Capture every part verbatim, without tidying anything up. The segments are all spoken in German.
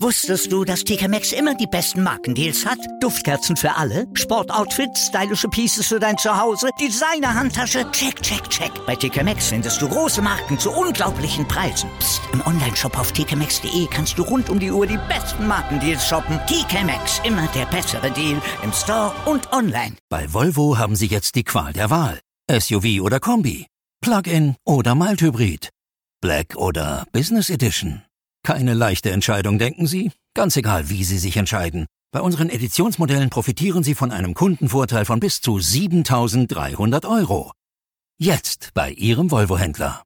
Wusstest du, dass T K Maxx immer die besten Markendeals hat? Duftkerzen für alle, Sportoutfits, stylische Pieces für dein Zuhause, Designer-Handtasche, check, check, check. Bei T K Maxx findest du große Marken zu unglaublichen Preisen. Psst. Im Onlineshop auf t k maxx punkt d e kannst du rund um die Uhr die besten Markendeals shoppen. T K Maxx, immer der bessere Deal im Store und online. Bei Volvo haben Sie jetzt die Qual der Wahl. S U V oder Kombi, Plug-in oder Mild-Hybrid, Black oder Business Edition. Keine leichte Entscheidung, denken Sie? Ganz egal, wie Sie sich entscheiden. Bei unseren Editionsmodellen profitieren Sie von einem Kundenvorteil von bis zu siebentausenddreihundert Euro. Jetzt bei Ihrem Volvo-Händler.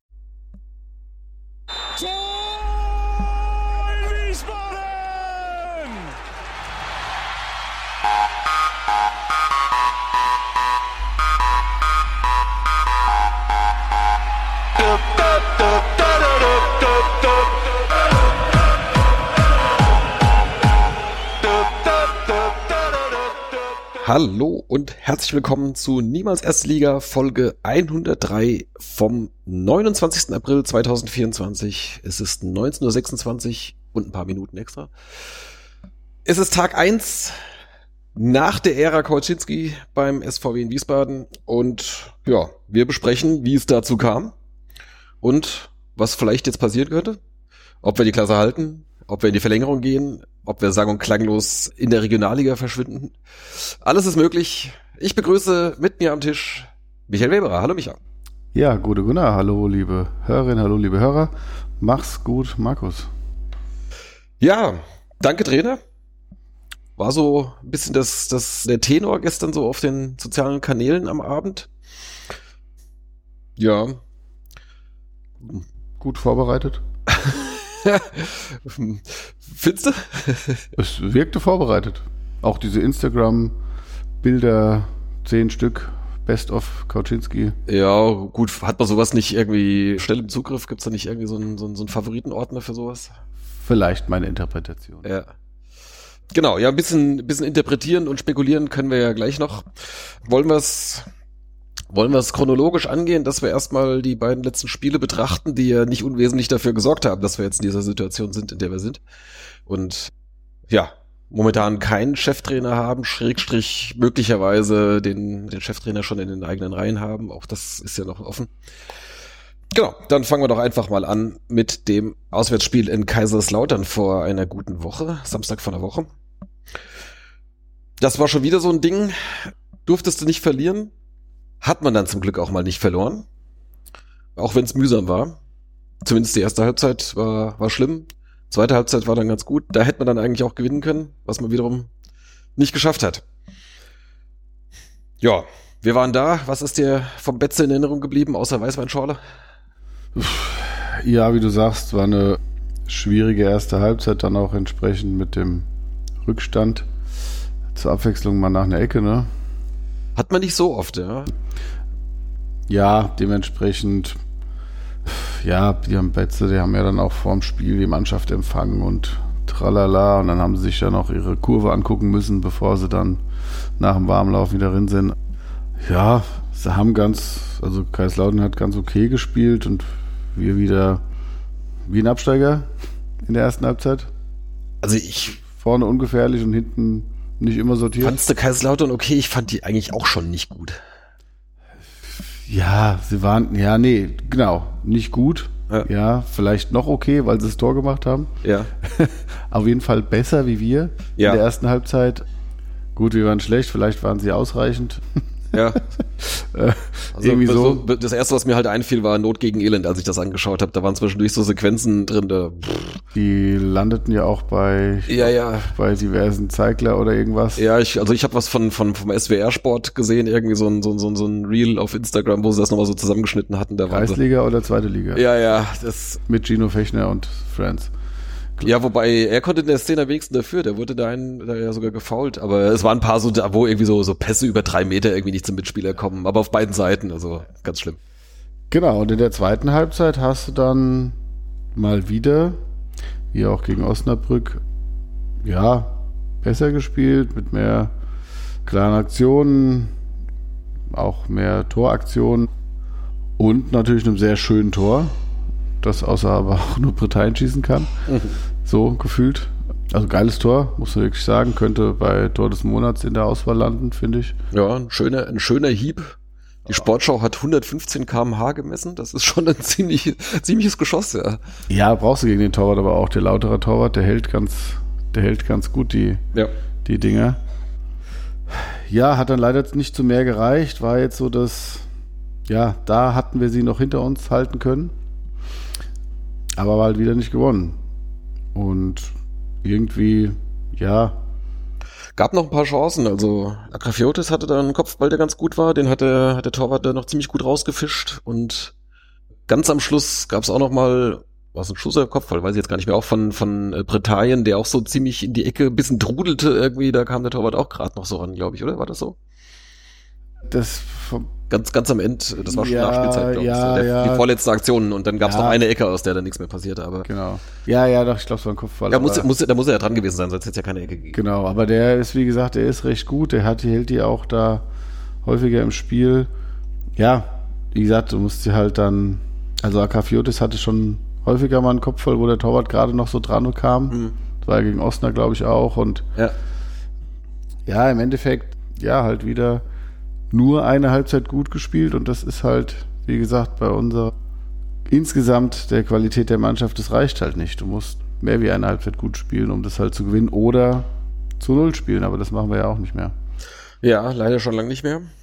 Hallo und herzlich willkommen zu Niemals Erstliga Folge hundertdrei vom neunundzwanzigsten April zweitausendvierundzwanzig. Es ist neunzehn Uhr sechsundzwanzig und ein paar Minuten extra. Es ist Tag eins nach der Ära Kolczynski beim S V W in Wiesbaden und ja, wir besprechen, wie es dazu kam und was vielleicht jetzt passieren könnte, ob wir die Klasse halten, ob wir in die Verlängerung gehen, ob wir sang- und klanglos in der Regionalliga verschwinden. Alles ist möglich. Ich begrüße mit mir am Tisch Michael Weberer. Hallo Micha. Ja, gute Gunnar. Hallo liebe Hörerinnen, hallo liebe Hörer. Mach's gut, Markus. Ja, danke Trainer. War so ein bisschen das, das, der Tenor gestern so auf den sozialen Kanälen am Abend. Ja. Gut vorbereitet. Findest du? Es wirkte vorbereitet. Auch diese Instagram-Bilder, zehn Stück, Best of Kolczynski. Ja, gut, hat man sowas nicht irgendwie schnell im Zugriff? Gibt's da nicht irgendwie so einen, so einen, so einen Favoritenordner für sowas? Vielleicht meine Interpretation. Ja. Genau, ja, ein bisschen, ein bisschen interpretieren und spekulieren können wir ja gleich noch. Wollen wir es Wollen wir es chronologisch angehen, dass wir erstmal die beiden letzten Spiele betrachten, die ja nicht unwesentlich dafür gesorgt haben, dass wir jetzt in dieser Situation sind, in der wir sind. Und ja, momentan keinen Cheftrainer haben, Schrägstrich möglicherweise den, den Cheftrainer schon in den eigenen Reihen haben. Auch das ist ja noch offen. Genau, dann fangen wir doch einfach mal an mit dem Auswärtsspiel in Kaiserslautern vor einer guten Woche, Samstag vor einer Woche. Das war schon wieder so ein Ding. Durftest du nicht verlieren? Hat man dann zum Glück auch mal nicht verloren. Auch wenn es mühsam war. Zumindest die erste Halbzeit war, war schlimm. Zweite Halbzeit war dann ganz gut. Da hätte man dann eigentlich auch gewinnen können, was man wiederum nicht geschafft hat. Ja, wir waren da. Was ist dir vom Betze in Erinnerung geblieben, außer Weißweinschorle? Ja, wie du sagst, war eine schwierige erste Halbzeit, dann auch entsprechend mit dem Rückstand. Zur Abwechslung mal nach einer Ecke, ne? Hat man nicht so oft, ja? Ja, dementsprechend, ja, die haben Betze, die haben ja dann auch vorm Spiel die Mannschaft empfangen und tralala, und dann haben sie sich dann auch ihre Kurve angucken müssen, bevor sie dann nach dem Warmlauf wieder drin sind. Ja, sie haben ganz, also Kaiserslautern hat ganz okay gespielt und wir wieder wie ein Absteiger in der ersten Halbzeit. Also ich... Vorne ungefährlich und hinten nicht immer sortiert. Fandst du Kaiserslautern okay? Ich fand die eigentlich auch schon nicht gut. Ja, sie waren, ja, nee, genau, nicht gut. Ja, ja, vielleicht noch okay, weil sie das Tor gemacht haben. Ja. Auf jeden Fall besser wie wir ja. in der ersten Halbzeit. Gut, wir waren schlecht, vielleicht waren sie ausreichend. Ja. äh, also, irgendwie so. Das erste, was mir halt einfiel, war Not gegen Elend, als ich das angeschaut habe. Da waren zwischendurch so Sequenzen drin. Da, die landeten ja auch bei, ja, ja. bei diversen Zeigler oder irgendwas. Ja, ich, also ich habe was von, von vom S W R-Sport gesehen, irgendwie so ein, so, ein, so ein Reel auf Instagram, wo sie das nochmal so zusammengeschnitten hatten. Da Kreisliga so, oder zweite Liga? Ja, ja. Das mit Gino Fechner und Friends. Ja, wobei, er konnte in der Szene am wenigsten dafür, der wurde da, einen, da ja sogar gefoult, aber es waren ein paar so, wo irgendwie so, so Pässe über drei Meter irgendwie nicht zum Mitspieler kommen, aber auf beiden Seiten, also ganz schlimm. Genau, und in der zweiten Halbzeit hast du dann mal wieder, wie auch gegen Osnabrück, ja, besser gespielt, mit mehr klaren Aktionen, auch mehr Toraktionen und natürlich einem sehr schönen Tor, das außer aber auch nur Britannien schießen kann. Mhm. So gefühlt. Also geiles Tor, muss man wirklich sagen. Könnte bei Tor des Monats in der Auswahl landen, finde ich. Ja, ein schöner, ein schöner Hieb. Die Sportschau hat hundertfünfzehn Kilometer pro Stunde gemessen. Das ist schon ein ziemlich, ziemliches Geschoss, ja. Ja, brauchst du gegen den Torwart, aber auch der Lauterer Torwart, der hält ganz, der hält ganz gut die, ja. die Dinger. Ja, hat dann leider nicht zu mehr gereicht. War jetzt so, dass, ja, da hatten wir sie noch hinter uns halten können. Aber war halt wieder nicht gewonnen. Und irgendwie, ja. Gab noch ein paar Chancen, also Agrafiotis hatte da einen Kopfball, der ganz gut war, den hat der, hat der Torwart da noch ziemlich gut rausgefischt und ganz am Schluss gab es auch noch mal, war es ein Schuss oder Kopfball, weiß ich jetzt gar nicht mehr, auch von von äh, Britannien, der auch so ziemlich in die Ecke ein bisschen trudelte irgendwie, da kam der Torwart auch gerade noch so ran, glaube ich, oder? War das so? Das vom Ganz, ganz am Ende, das war schon ja, Nachspielzeit, glaube ja, ich. Der, ja. Die vorletzte Aktion und dann gab es ja. noch eine Ecke, aus der dann nichts mehr passierte. Aber genau. Ja, ja, doch, ich glaube, es war ein Kopfball. Ja, muss, muss, da muss er ja dran gewesen sein, sonst hätte es ja keine Ecke gegeben. Genau, aber der ist, wie gesagt, der ist recht gut. Der hat, hält die auch da häufiger im Spiel. Ja, wie gesagt, du musst sie halt dann, also Agrafiotis hatte schon häufiger mal einen Kopfball, wo der Torwart gerade noch so dran kam. Mhm. Das war gegen Osnabrück, glaube ich, auch. Und ja. ja, im Endeffekt, ja, halt wieder nur eine Halbzeit gut gespielt und das ist halt, wie gesagt, bei unserer insgesamt der Qualität der Mannschaft, das reicht halt nicht. Du musst mehr wie eine Halbzeit gut spielen, um das halt zu gewinnen oder zu Null spielen, aber das machen wir ja auch nicht mehr. Ja, leider schon lange nicht mehr.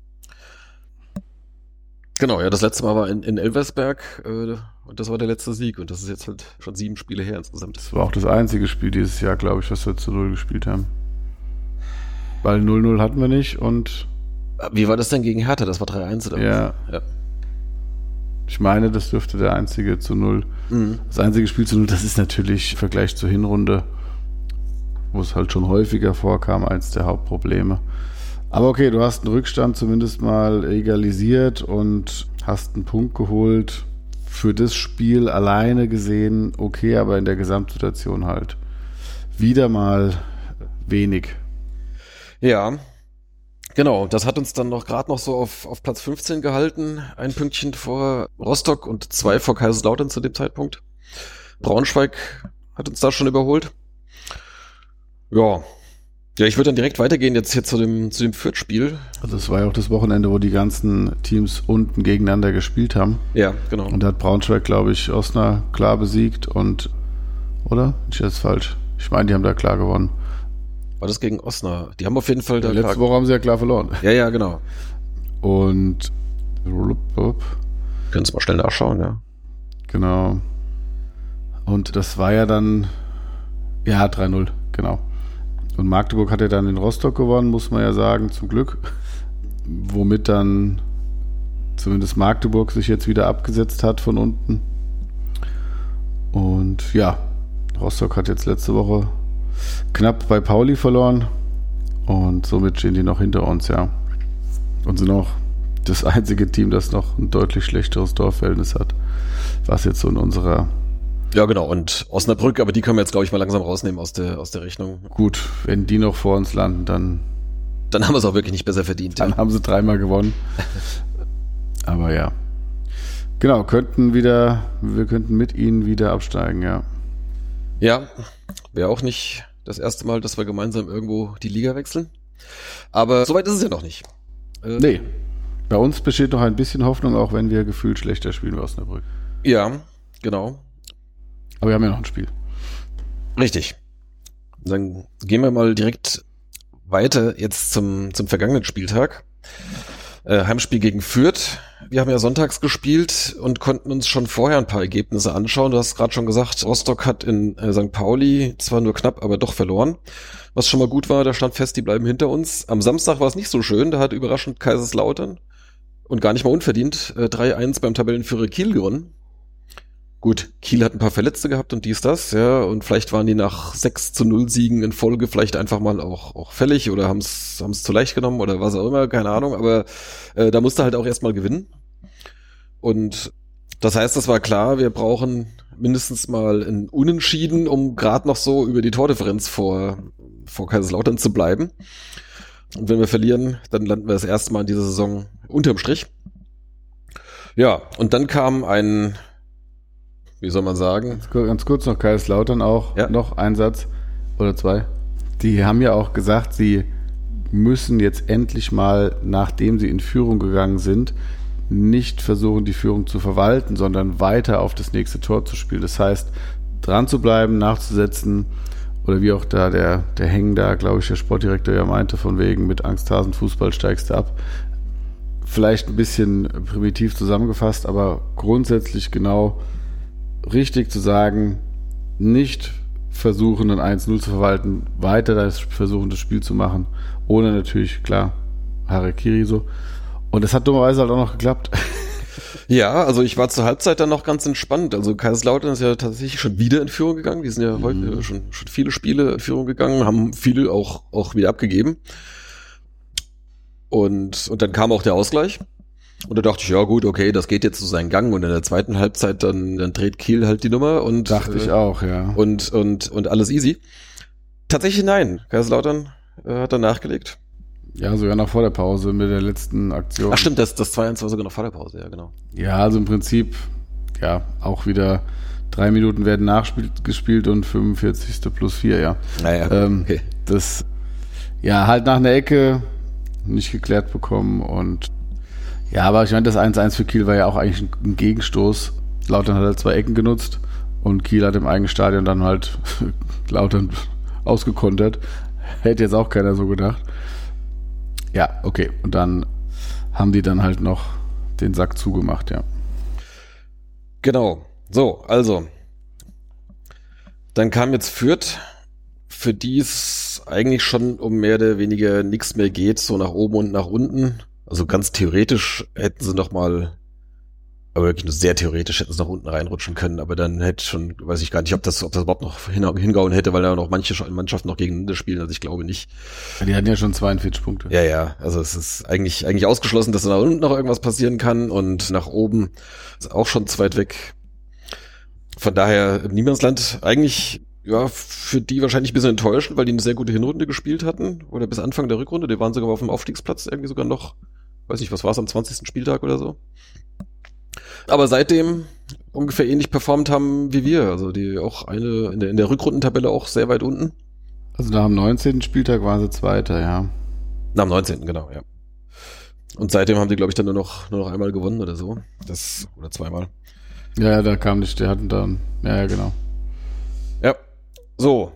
Genau, ja, das letzte Mal war in, in Elversberg äh, und das war der letzte Sieg und das ist jetzt halt schon sieben Spiele her insgesamt. Das war auch das einzige Spiel dieses Jahr, glaube ich, was wir zu Null gespielt haben. Weil null null hatten wir nicht und wie war das denn gegen Hertha? Das war drei eins oder ja. was? Ja. Ich meine, das dürfte der einzige zu Null. Mhm. Das einzige Spiel zu Null, das ist natürlich im Vergleich zur Hinrunde, wo es halt schon häufiger vorkam, eins der Hauptprobleme. Aber okay, du hast einen Rückstand zumindest mal egalisiert und hast einen Punkt geholt. Für das Spiel alleine gesehen, okay, aber in der Gesamtsituation halt wieder mal wenig. Ja, genau, das hat uns dann noch gerade noch so auf, auf Platz fünfzehn gehalten, ein Pünktchen vor Rostock und zwei vor Kaiserslautern zu dem Zeitpunkt. Braunschweig hat uns da schon überholt. Ja, ja, ich würde dann direkt weitergehen jetzt hier zu dem zu dem Fürth-Spiel. Also es war ja auch das Wochenende, wo die ganzen Teams unten gegeneinander gespielt haben. Ja, genau. Und da hat Braunschweig, glaube ich, Osnabrück klar besiegt und, oder? Ich jetzt falsch. Ich meine, die haben da klar gewonnen. War das gegen Osnabrück? Die haben auf jeden Fall da Letzte klar... Woche haben sie ja klar verloren. Ja, ja, genau. Und können Sie mal schnell nachschauen, ja. Genau. Und das war ja dann, ja, drei null, genau. Und Magdeburg hat ja dann in Rostock gewonnen, muss man ja sagen, zum Glück. Womit dann zumindest Magdeburg sich jetzt wieder abgesetzt hat von unten. Und ja, Rostock hat jetzt letzte Woche knapp bei Pauli verloren. Und somit stehen die noch hinter uns, ja. Und sind auch das einzige Team, das noch ein deutlich schlechteres Torverhältnis hat. Was jetzt so in unserer... Ja, genau. Und Osnabrück, aber die können wir jetzt, glaube ich, mal langsam rausnehmen aus der, aus der Rechnung. Gut, wenn die noch vor uns landen, dann... Dann haben wir es auch wirklich nicht besser verdient. Dann ja. haben sie dreimal gewonnen. Aber ja. Genau, könnten wieder, wir könnten mit ihnen wieder absteigen, ja. Ja, wäre auch nicht das erste Mal, dass wir gemeinsam irgendwo die Liga wechseln. Aber soweit ist es ja noch nicht. Äh, nee. Bei uns besteht noch ein bisschen Hoffnung, auch wenn wir gefühlt schlechter spielen wie Osnabrück. Ja, genau. Aber wir haben ja noch ein Spiel. Richtig. Dann gehen wir mal direkt weiter jetzt zum, zum vergangenen Spieltag. Äh, Heimspiel gegen Fürth. Wir haben ja sonntags gespielt und konnten uns schon vorher ein paar Ergebnisse anschauen. Du hast gerade schon gesagt, Rostock hat in äh, Sankt Pauli zwar nur knapp, aber doch verloren. Was schon mal gut war, da stand fest, die bleiben hinter uns. Am Samstag war es nicht so schön, da hat überraschend Kaiserslautern und gar nicht mal unverdient äh, drei eins beim Tabellenführer Kiel gewonnen. Gut, Kiel hat ein paar Verletzte gehabt und dies, das, ja, und vielleicht waren die nach sechs zu null Siegen in Folge vielleicht einfach mal auch auch fällig oder haben es haben es zu leicht genommen oder was auch immer, keine Ahnung, aber äh, da musste halt auch erstmal gewinnen. Und das heißt, das war klar, wir brauchen mindestens mal ein Unentschieden, um gerade noch so über die Tordifferenz vor vor Kaiserslautern zu bleiben. Und wenn wir verlieren, dann landen wir das erste Mal in dieser Saison unterm Strich. Ja, und dann kam ein, wie soll man sagen? Ganz kurz noch Kaiserslautern auch, ja. Noch ein Satz. Oder zwei. Die haben ja auch gesagt, sie müssen jetzt endlich mal, nachdem sie in Führung gegangen sind, nicht versuchen, die Führung zu verwalten, sondern weiter auf das nächste Tor zu spielen. Das heißt, dran zu bleiben, nachzusetzen oder wie auch da der, der Heng da, glaube ich, der Sportdirektor ja meinte, von wegen mit Angsthasen Fußball steigst du ab. Vielleicht ein bisschen primitiv zusammengefasst, aber grundsätzlich genau richtig zu sagen, nicht versuchen, ein eins null zu verwalten, weiter das versuchen, das Spiel zu machen, ohne natürlich, klar, Harakiri so. Und das hat dummerweise halt auch noch geklappt. Ja, also ich war zur Halbzeit dann noch ganz entspannt. Also Kaiserslautern ist ja tatsächlich schon wieder in Führung gegangen. Die sind ja mhm. heute schon, schon viele Spiele in Führung gegangen, haben viele auch, auch wieder abgegeben. Und, und dann kam auch der Ausgleich. Und da dachte ich, ja gut, okay, das geht jetzt zu seinen Gang. Und in der zweiten Halbzeit dann, dann dreht Kiel halt die Nummer. Und dachte ich auch, ja. Und, und, und alles easy. Tatsächlich nein. Kaiserslautern äh, hat dann nachgelegt. Ja, sogar noch vor der Pause mit der letzten Aktion. Ach stimmt, das, das zwei eins war sogar noch vor der Pause, ja genau. Ja, also im Prinzip, ja, auch wieder drei Minuten werden nachgespielt und fünfundvierzigste plus vier, ja. Naja, ähm, okay. Das, ja, halt nach einer Ecke nicht geklärt bekommen und ja, aber ich meine, das eins eins für Kiel war ja auch eigentlich ein Gegenstoß. Lautern hat halt zwei Ecken genutzt und Kiel hat im eigenen Stadion dann halt Lautern ausgekontert. Hätte jetzt auch keiner so gedacht. Ja, okay. Und dann haben die dann halt noch den Sack zugemacht, ja. Genau. So, also. Dann kam jetzt Fürth, für die es eigentlich schon um mehr oder weniger nichts mehr geht, so nach oben und nach unten. Also ganz theoretisch hätten sie noch mal, aber wirklich nur sehr theoretisch hätten sie nach unten reinrutschen können, aber dann hätte schon, weiß ich gar nicht, ob das, ob das überhaupt noch hingehauen hätte, weil da noch manche Mannschaften noch gegeneinander spielen, also ich glaube nicht. Die hatten ja schon zweiundvierzig Punkte. Ja, ja, also es ist eigentlich, eigentlich ausgeschlossen, dass da nach unten noch irgendwas passieren kann und nach oben ist auch schon zu weit weg. Von daher im Niemandsland eigentlich, ja, für die wahrscheinlich ein bisschen enttäuschend, weil die eine sehr gute Hinrunde gespielt hatten, oder bis Anfang der Rückrunde, die waren sogar auf dem Aufstiegsplatz irgendwie sogar noch, weiß nicht, was war es, am zwanzigsten Spieltag oder so. Aber seitdem ungefähr ähnlich performt haben wie wir, also die auch eine in der, in der Rückrundentabelle auch sehr weit unten. Also nach dem neunzehnten Spieltag waren sie Zweiter, ja. Nach dem neunzehnten, genau, ja. Und seitdem haben die, glaube ich, dann nur noch, nur noch einmal gewonnen oder so. Das, oder zweimal. Ja, ja, da kam nicht, der hatten dann, ja, ja, genau. Ja, so.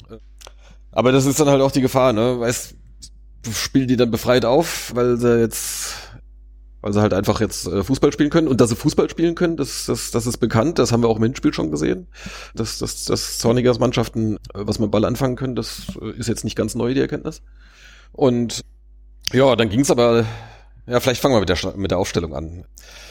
Aber das ist dann halt auch die Gefahr, ne? Weißt, spielen die dann befreit auf, weil sie jetzt, weil sie halt einfach jetzt Fußball spielen können. Und dass sie Fußball spielen können, das, das, das ist bekannt. Das haben wir auch im Hinspiel schon gesehen. Dass, dass, dass Zornigers Mannschaften, was mit Ball anfangen können, das ist jetzt nicht ganz neu, die Erkenntnis. Und ja, dann ging's aber, ja, vielleicht fangen wir mit der, mit der Aufstellung an.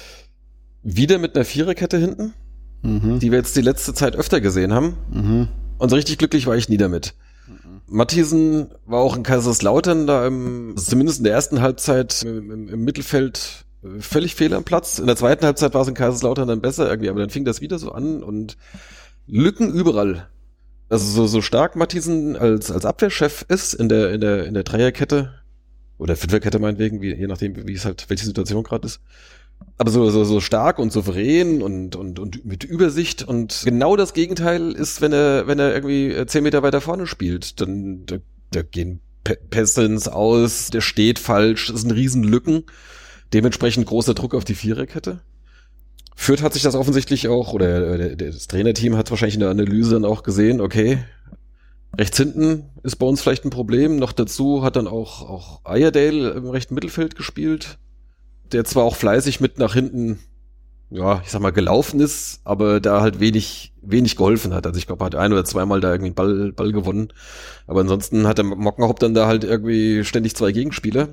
Wieder mit einer Viererkette hinten, mhm. die wir jetzt die letzte Zeit öfter gesehen haben. Mhm. Und so richtig glücklich war ich nie damit. Mhm. Matthiesen war auch in Kaiserslautern da im, zumindest in der ersten Halbzeit im, im, im Mittelfeld völlig fehl am Platz. In der zweiten Halbzeit war es in Kaiserslautern dann besser irgendwie, aber dann fing das wieder so an und Lücken überall. Also so, so stark Matthiesen als, als Abwehrchef ist in der, in der, in der Dreierkette oder Fünferkette meinetwegen, wie, je nachdem, wie es halt, welche Situation gerade ist. Aber so, so, so stark und souverän und, und, und mit Übersicht und genau das Gegenteil ist, wenn er, wenn er irgendwie zehn Meter weiter vorne spielt, dann, da, da gehen Pässe ins Aus, der steht falsch, das sind riesen Lücken, dementsprechend großer Druck auf die Viererkette. Fürth hat sich das offensichtlich auch, oder der, der, das Trainerteam hat wahrscheinlich in der Analyse dann auch gesehen, okay, rechts hinten ist bei uns vielleicht ein Problem, noch dazu hat dann auch, auch Iredale im rechten Mittelfeld gespielt, der zwar auch fleißig mit nach hinten, ja, ich sag mal, gelaufen ist, aber da halt wenig, wenig geholfen hat. Also ich glaube, er hat ein oder zweimal da irgendwie einen Ball, Ball gewonnen. Aber ansonsten hat der Mockenhaupt dann da halt irgendwie ständig zwei Gegenspieler.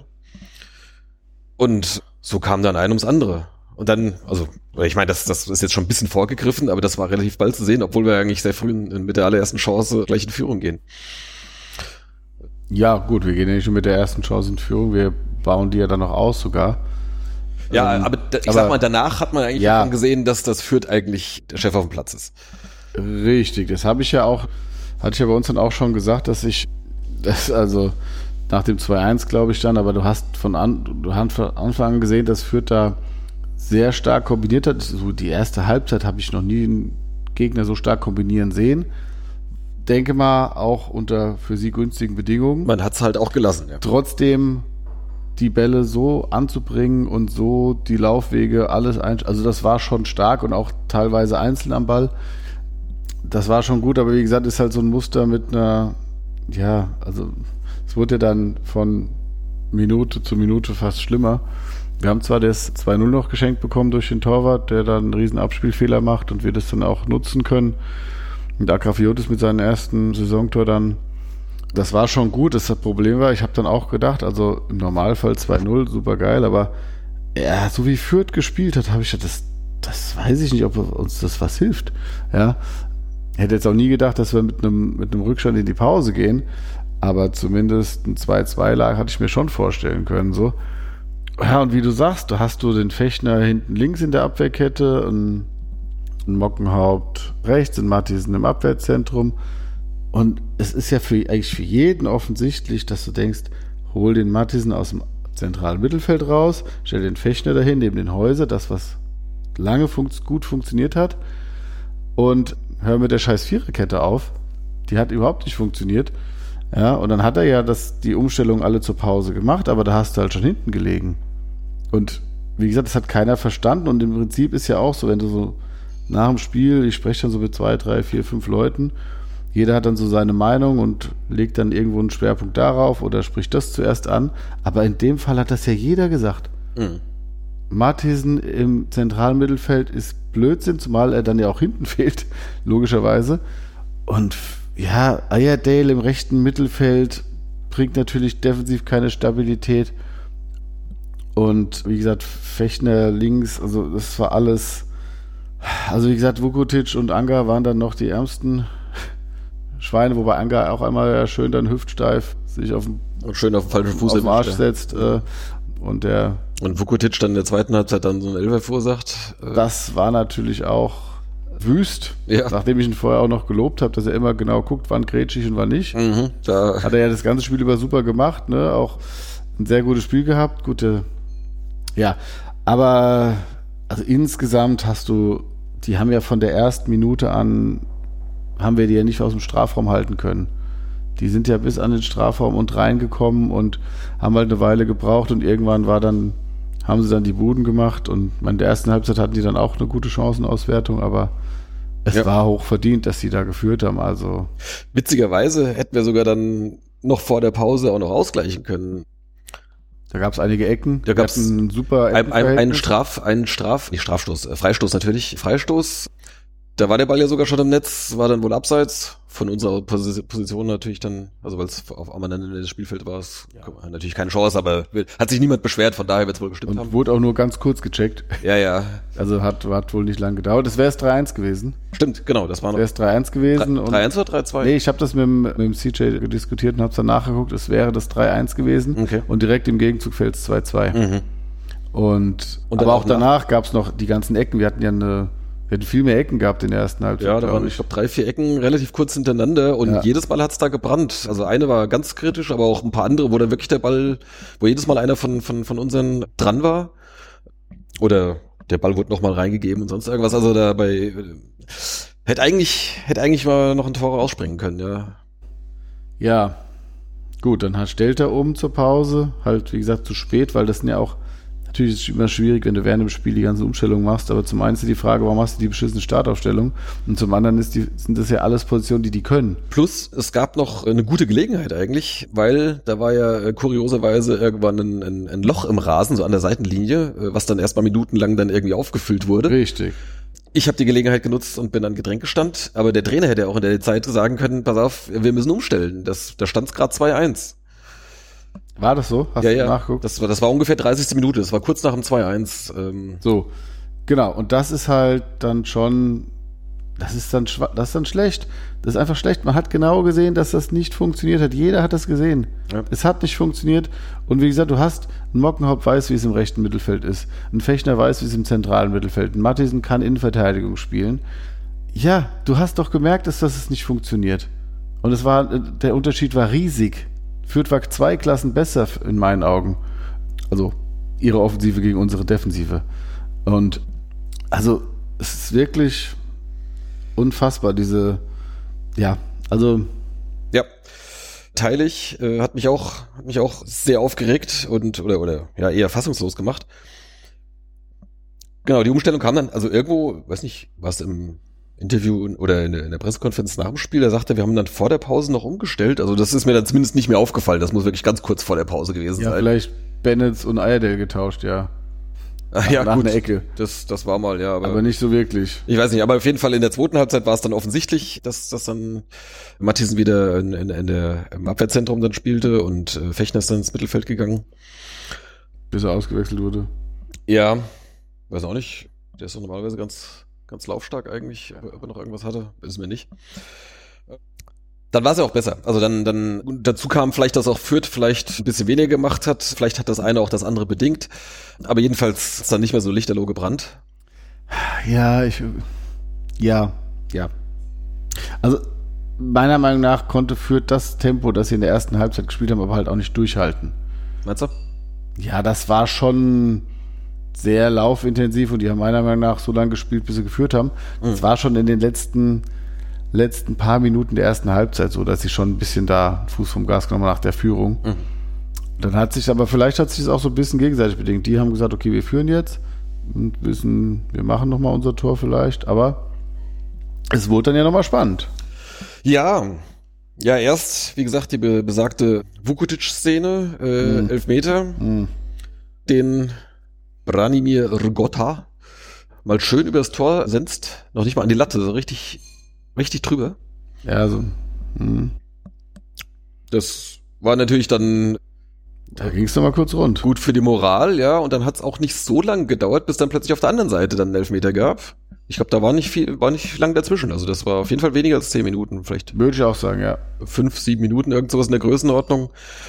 Und so kam dann ein ums andere. Und dann, also, ich meine, das, das ist jetzt schon ein bisschen vorgegriffen, aber das war relativ bald zu sehen, obwohl wir eigentlich sehr früh in, mit der allerersten Chance gleich in Führung gehen. Ja, gut, wir gehen ja nicht schon mit der ersten Chance in Führung, wir bauen die ja dann noch aus sogar. Ja, ähm, aber da, ich aber, sag mal, danach hat man eigentlich ja schon gesehen, dass das Fürth eigentlich der Chef auf dem Platz ist. Richtig, das habe ich ja auch, hatte ich ja bei uns dann auch schon gesagt, dass ich, das also nach dem zwei eins glaube ich dann, aber du hast von, an, du hast von Anfang an gesehen, dass Fürth da sehr stark kombiniert hat. So die erste Halbzeit habe ich noch nie einen Gegner so stark kombinieren sehen. denke mal, auch unter für sie günstigen Bedingungen. Man hat es halt auch gelassen, ja. Trotzdem die Bälle so anzubringen und so die Laufwege, alles ein, also das war schon stark und auch teilweise einzeln am Ball. Das war schon gut, aber wie gesagt, ist halt so ein Muster mit einer, ja, also es wurde dann von Minute zu Minute fast schlimmer. Wir haben zwar das zwei null noch geschenkt bekommen durch den Torwart, der dann einen riesen Abspielfehler macht und wir das dann auch nutzen können. Und Akrafiotis mit seinem ersten Saisontor dann, das war schon gut. Das Problem war, ich habe dann auch gedacht, also im Normalfall zwei null, super geil, aber ja, so wie Fürth gespielt hat, habe ich gedacht, das, das weiß ich nicht, ob uns das was hilft. Ja, ich hätte jetzt auch nie gedacht, dass wir mit einem mit einem Rückstand in die Pause gehen, aber zumindest ein zwei zwei Lag hatte ich mir schon vorstellen können, so. Ja, und wie du sagst, da hast du den Fechner hinten links in der Abwehrkette, ein, ein Mockenhaupt rechts, ein Matthiesen im Abwehrzentrum. Und es ist ja für, eigentlich für jeden offensichtlich, dass du denkst, hol den Matthiesen aus dem zentralen Mittelfeld raus, stell den Fechner dahin, neben den Häuser, das, was lange funkt, gut funktioniert hat. Und hör mit der scheiß Viererkette auf. Die hat überhaupt nicht funktioniert. Ja, und dann hat er ja das, die Umstellung alle zur Pause gemacht, aber da hast du halt schon hinten gelegen. Und wie gesagt, das hat keiner verstanden und im Prinzip ist ja auch so, wenn du so nach dem Spiel, ich spreche dann so mit zwei, drei, vier, fünf Leuten, jeder hat dann so seine Meinung und legt dann irgendwo einen Schwerpunkt darauf oder spricht das zuerst an, aber in dem Fall hat das ja jeder gesagt. Mhm. Matthiesen im zentralen Mittelfeld ist Blödsinn, zumal er dann ja auch hinten fehlt, logischerweise. Und ja, Ayerdale im rechten Mittelfeld bringt natürlich defensiv keine Stabilität. Und wie gesagt, Fechner links, also das war alles. Also wie gesagt, Vukotic und Anga waren dann noch die ärmsten Schweine, wobei Anga auch einmal ja schön dann hüftsteif sich auf den, und schön auf den falschen Fuß auf den Arsch setzt. Äh, und der und Vukotic dann in der zweiten Halbzeit dann so einen Elfer verursacht. Äh, das war natürlich auch wüst, ja. Nachdem ich ihn vorher auch noch gelobt habe, dass er immer genau guckt, wann grätsch ich und wann nicht. Mhm, da hat er ja das ganze Spiel über super gemacht, ne? Auch ein sehr gutes Spiel gehabt, gute, ja, aber also insgesamt hast du, die haben ja von der ersten Minute an, haben wir die ja nicht aus dem Strafraum halten können. Die sind ja bis an den Strafraum und reingekommen und haben halt eine Weile gebraucht und irgendwann war dann, haben sie dann die Buden gemacht und in der ersten Halbzeit hatten die dann auch eine gute Chancenauswertung, aber es ja. war hoch verdient, dass sie da geführt haben. Also witzigerweise hätten wir sogar dann noch vor der Pause auch noch ausgleichen können. Da gab es einige Ecken. Da gab es einen super ein, ein, einen Straf, einen Straf, nicht Strafstoß, äh, Freistoß natürlich, Freistoß. Da war der Ball ja sogar schon im Netz, war dann wohl abseits von unserer Position natürlich dann, also weil es auf einmal dann in das Spielfeld war, es ja. natürlich keine Chance, aber hat sich niemand beschwert, von daher wird es wohl gestimmt und haben. Wurde auch nur ganz kurz gecheckt. Ja, ja. Also hat, hat wohl nicht lang gedauert. Das wäre es drei eins gewesen. Stimmt, genau, das war noch. Wäre es drei eins gewesen. drei eins oder drei zwei? Nee, ich habe das mit dem, mit dem C J diskutiert und habe es dann nachgeguckt, es wäre das drei eins gewesen. Okay. Und direkt im Gegenzug fällt es zwei zwei. Mhm. Und, und aber auch, auch danach gab es noch die ganzen Ecken. Wir hatten ja eine Wir hätten viel mehr Ecken gehabt in der ersten Halbzeit. Ja, da waren, ich glaube, drei, vier Ecken relativ kurz hintereinander und ja. jedes Mal hat's da gebrannt. Also eine war ganz kritisch, aber auch ein paar andere, wo dann wirklich der Ball, wo jedes Mal einer von von von unseren dran war. Oder der Ball wurde nochmal reingegeben und sonst irgendwas. Also dabei hätte eigentlich, hätte eigentlich mal noch ein Tor rausspringen können, ja. Ja, gut, dann stellt er um zur Pause. Halt, wie gesagt, zu spät, weil das sind ja auch natürlich ist es immer schwierig, wenn du während dem Spiel die ganze Umstellung machst, aber zum einen ist die Frage, warum hast du die beschissene Startaufstellung? Und zum anderen ist die, sind das ja alles Positionen, die die können. Plus, es gab noch eine gute Gelegenheit eigentlich, weil da war ja kurioserweise irgendwann ein, ein, ein Loch im Rasen, so an der Seitenlinie, was dann erst mal minutenlang dann irgendwie aufgefüllt wurde. Richtig. Ich habe die Gelegenheit genutzt und bin an Getränkestand, aber der Trainer hätte ja auch in der Zeit sagen können, pass auf, wir müssen umstellen. Das, da stand es gerade zwei eins. War das so? Hast ja, du ja. nachgeguckt? Das war, das war ungefähr dreißigste Minute, das war kurz nach dem zwei eins. Ähm. So, genau. Und das ist halt dann schon, das ist dann, das ist dann schlecht. Das ist einfach schlecht. Man hat genau gesehen, dass das nicht funktioniert hat. Jeder hat das gesehen. Ja. Es hat nicht funktioniert. Und wie gesagt, du hast, ein Mockenhaupt weiß, wie es im rechten Mittelfeld ist. Ein Fechner weiß, wie es im zentralen Mittelfeld ist. Ein Matthiesen kann Innenverteidigung spielen. Ja, du hast doch gemerkt, dass das nicht funktioniert. Und es war, der Unterschied war riesig. Fürth war zwei Klassen besser in meinen Augen. Also ihre Offensive gegen unsere Defensive. Und also es ist wirklich unfassbar, diese, ja, Also ja, teile ich, äh, hat mich auch hat mich auch sehr aufgeregt und oder oder ja eher fassungslos gemacht. Genau, die Umstellung kam dann, also irgendwo, weiß nicht, was im Interview oder in der, in der Pressekonferenz nach dem Spiel, da sagte, wir haben dann vor der Pause noch umgestellt. Also das ist mir dann zumindest nicht mehr aufgefallen. Das muss wirklich ganz kurz vor der Pause gewesen ja, sein. Vielleicht Bennett und Iredale getauscht, ja. Ach, ja, nach gut. einer Ecke. Das, das war mal, ja. Aber, aber nicht so wirklich. Ich weiß nicht, aber auf jeden Fall in der zweiten Halbzeit war es dann offensichtlich, dass, dass dann Matthiesen wieder in, in, in der, im Abwehrzentrum dann spielte und äh, Fechner ist dann ins Mittelfeld gegangen. Bis er ausgewechselt wurde. Ja, weiß auch nicht. Der ist doch normalerweise ganz, ganz laufstark eigentlich, ob er noch irgendwas hatte, ist mir nicht. Dann war es ja auch besser. Also dann, dann dazu kam vielleicht, dass auch Fürth vielleicht ein bisschen weniger gemacht hat. Vielleicht hat das eine auch das andere bedingt. Aber jedenfalls ist dann nicht mehr so lichterloh gebrannt. Ja, ich, ja, ja. Also meiner Meinung nach konnte Fürth das Tempo, das sie in der ersten Halbzeit gespielt haben, aber halt auch nicht durchhalten. Meinst du? Ja, das war schon sehr laufintensiv und die haben meiner Meinung nach so lange gespielt, bis sie geführt haben. Das mhm. war schon in den letzten letzten paar Minuten der ersten Halbzeit so, dass sie schon ein bisschen da Fuß vom Gas genommen haben nach der Führung. Mhm. Dann hat sich, aber vielleicht hat sich das auch so ein bisschen gegenseitig bedingt. Die haben gesagt, okay, wir führen jetzt und wissen, wir machen nochmal unser Tor vielleicht, aber es wurde dann ja nochmal spannend. Ja, ja, erst, wie gesagt, die be- besagte Vukotic-Szene, äh, mhm. Elfmeter, mhm. den Branimir Rgotta mal schön übers Tor senzt, noch nicht mal an die Latte, so richtig richtig drüber. Ja, so. Hm. Das war natürlich dann da ging es nochmal kurz rund. Gut für die Moral, ja, und dann hat es auch nicht so lange gedauert, bis dann plötzlich auf der anderen Seite dann einen Elfmeter gab. Ich glaube, da war nicht viel, war nicht lang dazwischen. Also das war auf jeden Fall weniger als zehn Minuten, vielleicht. Würde ich auch sagen, ja. Fünf, sieben Minuten, irgend sowas in der Größenordnung.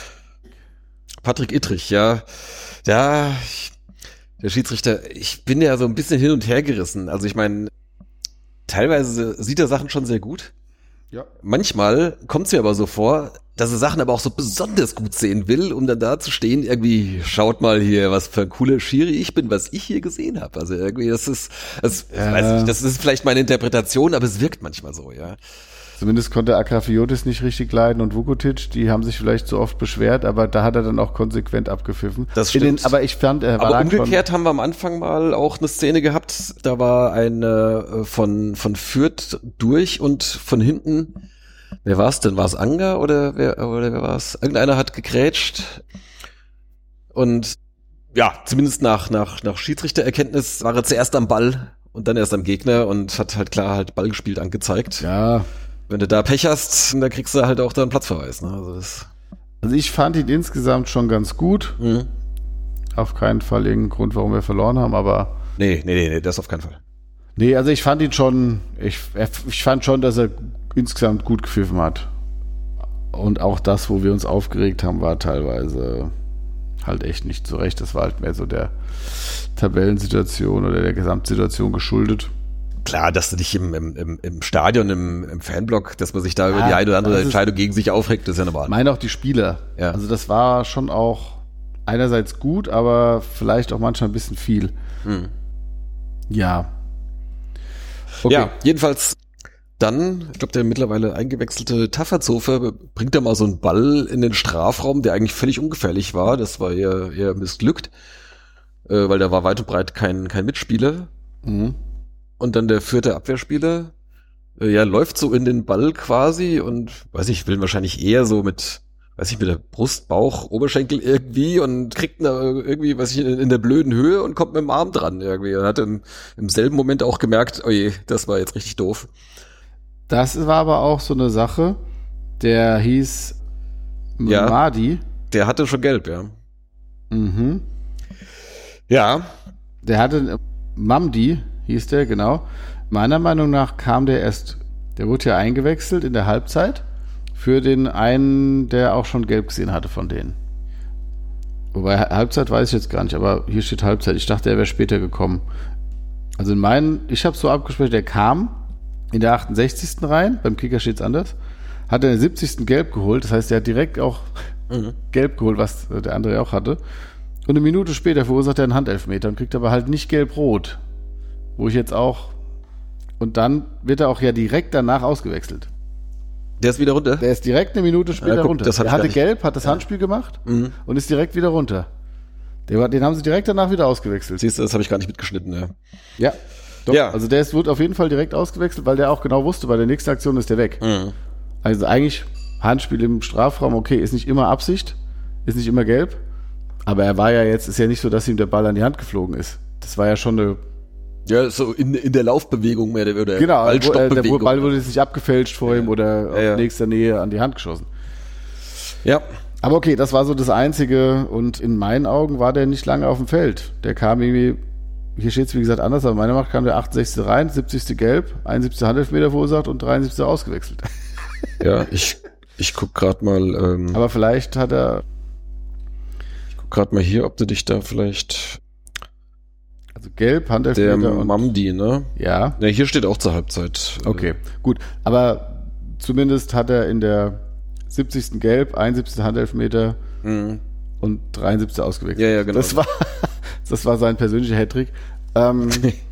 Patrick Ittrich, ja. Ja, ich, der Schiedsrichter, ich bin ja so ein bisschen hin und her gerissen. Also ich meine, teilweise sieht er Sachen schon sehr gut. Ja. Manchmal kommt es mir aber so vor, dass er Sachen aber auch so besonders gut sehen will, um dann da zu stehen, irgendwie, schaut mal hier, was für ein cooler Schiri ich bin, was ich hier gesehen habe. Also irgendwie, das ist, das, ja. ich weiß nicht, das ist vielleicht meine Interpretation, aber es wirkt manchmal so, ja. Zumindest konnte Akrafiotis nicht richtig leiden und Vukotic, die haben sich vielleicht so oft beschwert, aber da hat er dann auch konsequent abgepfiffen. Das stimmt. In den, aber ich fand, er war aber umgekehrt haben wir am Anfang mal auch eine Szene gehabt, da war eine von von Fürth durch und von hinten, wer war es denn? War es Anga oder wer oder wer war es? Irgendeiner hat gegrätscht und ja, zumindest nach nach nach Schiedsrichtererkenntnis war er zuerst am Ball und dann erst am Gegner und hat halt klar halt Ball gespielt angezeigt. Ja. Wenn du da Pech hast, dann kriegst du halt auch da einen Platzverweis. Ne? Also, das also ich fand ihn insgesamt schon ganz gut. Mhm. Auf keinen Fall irgendein Grund, warum wir verloren haben, aber... Nee, nee, nee, nee, das auf keinen Fall. Nee, also ich fand ihn schon, ich, ich fand schon, dass er insgesamt gut gepfiffen hat. Und auch das, wo wir uns aufgeregt haben, war teilweise halt echt nicht so recht. Das war halt mehr so der Tabellensituation oder der Gesamtsituation geschuldet. Klar, dass du dich im, im, im Stadion, im, im Fanblock, dass man sich da ja, über die eine oder andere Entscheidung gegen sich aufregt, ist ja normal. Ich meine auch die Spieler. Ja. Also das war schon auch einerseits gut, aber vielleicht auch manchmal ein bisschen viel. Hm. Ja. Okay. Ja, jedenfalls dann, ich glaube, der mittlerweile eingewechselte Tafferzofer bringt da mal so einen Ball in den Strafraum, der eigentlich völlig ungefährlich war. Das war eher, eher missglückt, äh, weil da war weit und breit kein, kein Mitspieler. Mhm. Und dann der vierte Abwehrspieler, äh, ja, läuft so in den Ball quasi und, weiß ich, will wahrscheinlich eher so mit, weiß ich, mit der Brust, Bauch, Oberschenkel irgendwie und kriegt da irgendwie, weiß ich, in, in der blöden Höhe und kommt mit dem Arm dran irgendwie. Und hat im, im selben Moment auch gemerkt, oh je, das war jetzt richtig doof. Das war aber auch so eine Sache, der hieß ja, Madi. Der hatte schon gelb, ja. Mhm. Ja. Der hatte Mamdi, hieß der, genau. Meiner Meinung nach kam der erst, der wurde ja eingewechselt in der Halbzeit für den einen, der auch schon gelb gesehen hatte von denen. Wobei Halbzeit weiß ich jetzt gar nicht, aber hier steht Halbzeit. Ich dachte, er wäre später gekommen. Also in meinen, ich habe so abgesprochen, der kam in der achtundsechzigsten rein, beim Kicker steht es anders, hat er in der siebzigsten gelb geholt, das heißt, er hat direkt auch mhm. gelb geholt, was der andere auch hatte. Und eine Minute später verursacht er einen Handelfmeter und kriegt aber halt nicht gelb-rot. Wo ich jetzt auch, und dann wird er auch ja direkt danach ausgewechselt. Der ist wieder runter? Der ist direkt eine Minute später ja, guck, runter. Das der hatte gelb, hat das Handspiel gemacht mhm. und ist direkt wieder runter. Den, den haben sie direkt danach wieder ausgewechselt. Siehst du, das habe ich gar nicht mitgeschnitten. Ja, ja, doch, ja. Also der ist, wird auf jeden Fall direkt ausgewechselt, weil der auch genau wusste, bei der nächsten Aktion ist der weg. Mhm. Also eigentlich Handspiel im Strafraum, okay, ist nicht immer Absicht, ist nicht immer gelb, aber er war ja jetzt, ist ja nicht so, dass ihm der Ball an die Hand geflogen ist. Das war ja schon eine... Ja, so in, in der Laufbewegung mehr oder genau, Ballstoppbewegung. Der Ball wurde jetzt nicht abgefälscht vor ihm oder ja, ja. auf nächster Nähe an die Hand geschossen. Ja. Aber okay, das war so das Einzige und in meinen Augen war der nicht lange auf dem Feld. Der kam irgendwie, hier steht es wie gesagt anders, aber meiner Meinung nach kam der achtundsechzigste rein, siebzigste gelb, einundsiebzigste Handelfmeter verursacht und dreiundsiebzigste ausgewechselt. Ja, ich, ich guck gerade mal. Ähm, aber vielleicht hat er... Ich guck gerade mal hier, ob du dich da vielleicht... Also gelb, Handelfmeter der und... Mamdi, ne? Ja. Ja, hier steht auch zur Halbzeit. Okay, gut. Aber zumindest hat er in der siebzigsten gelb, einundsiebzigste Handelfmeter mhm. und dreiundsiebzigste ausgewechselt. Ja, ja, genau. Das war, das war sein persönlicher Hattrick. Ähm,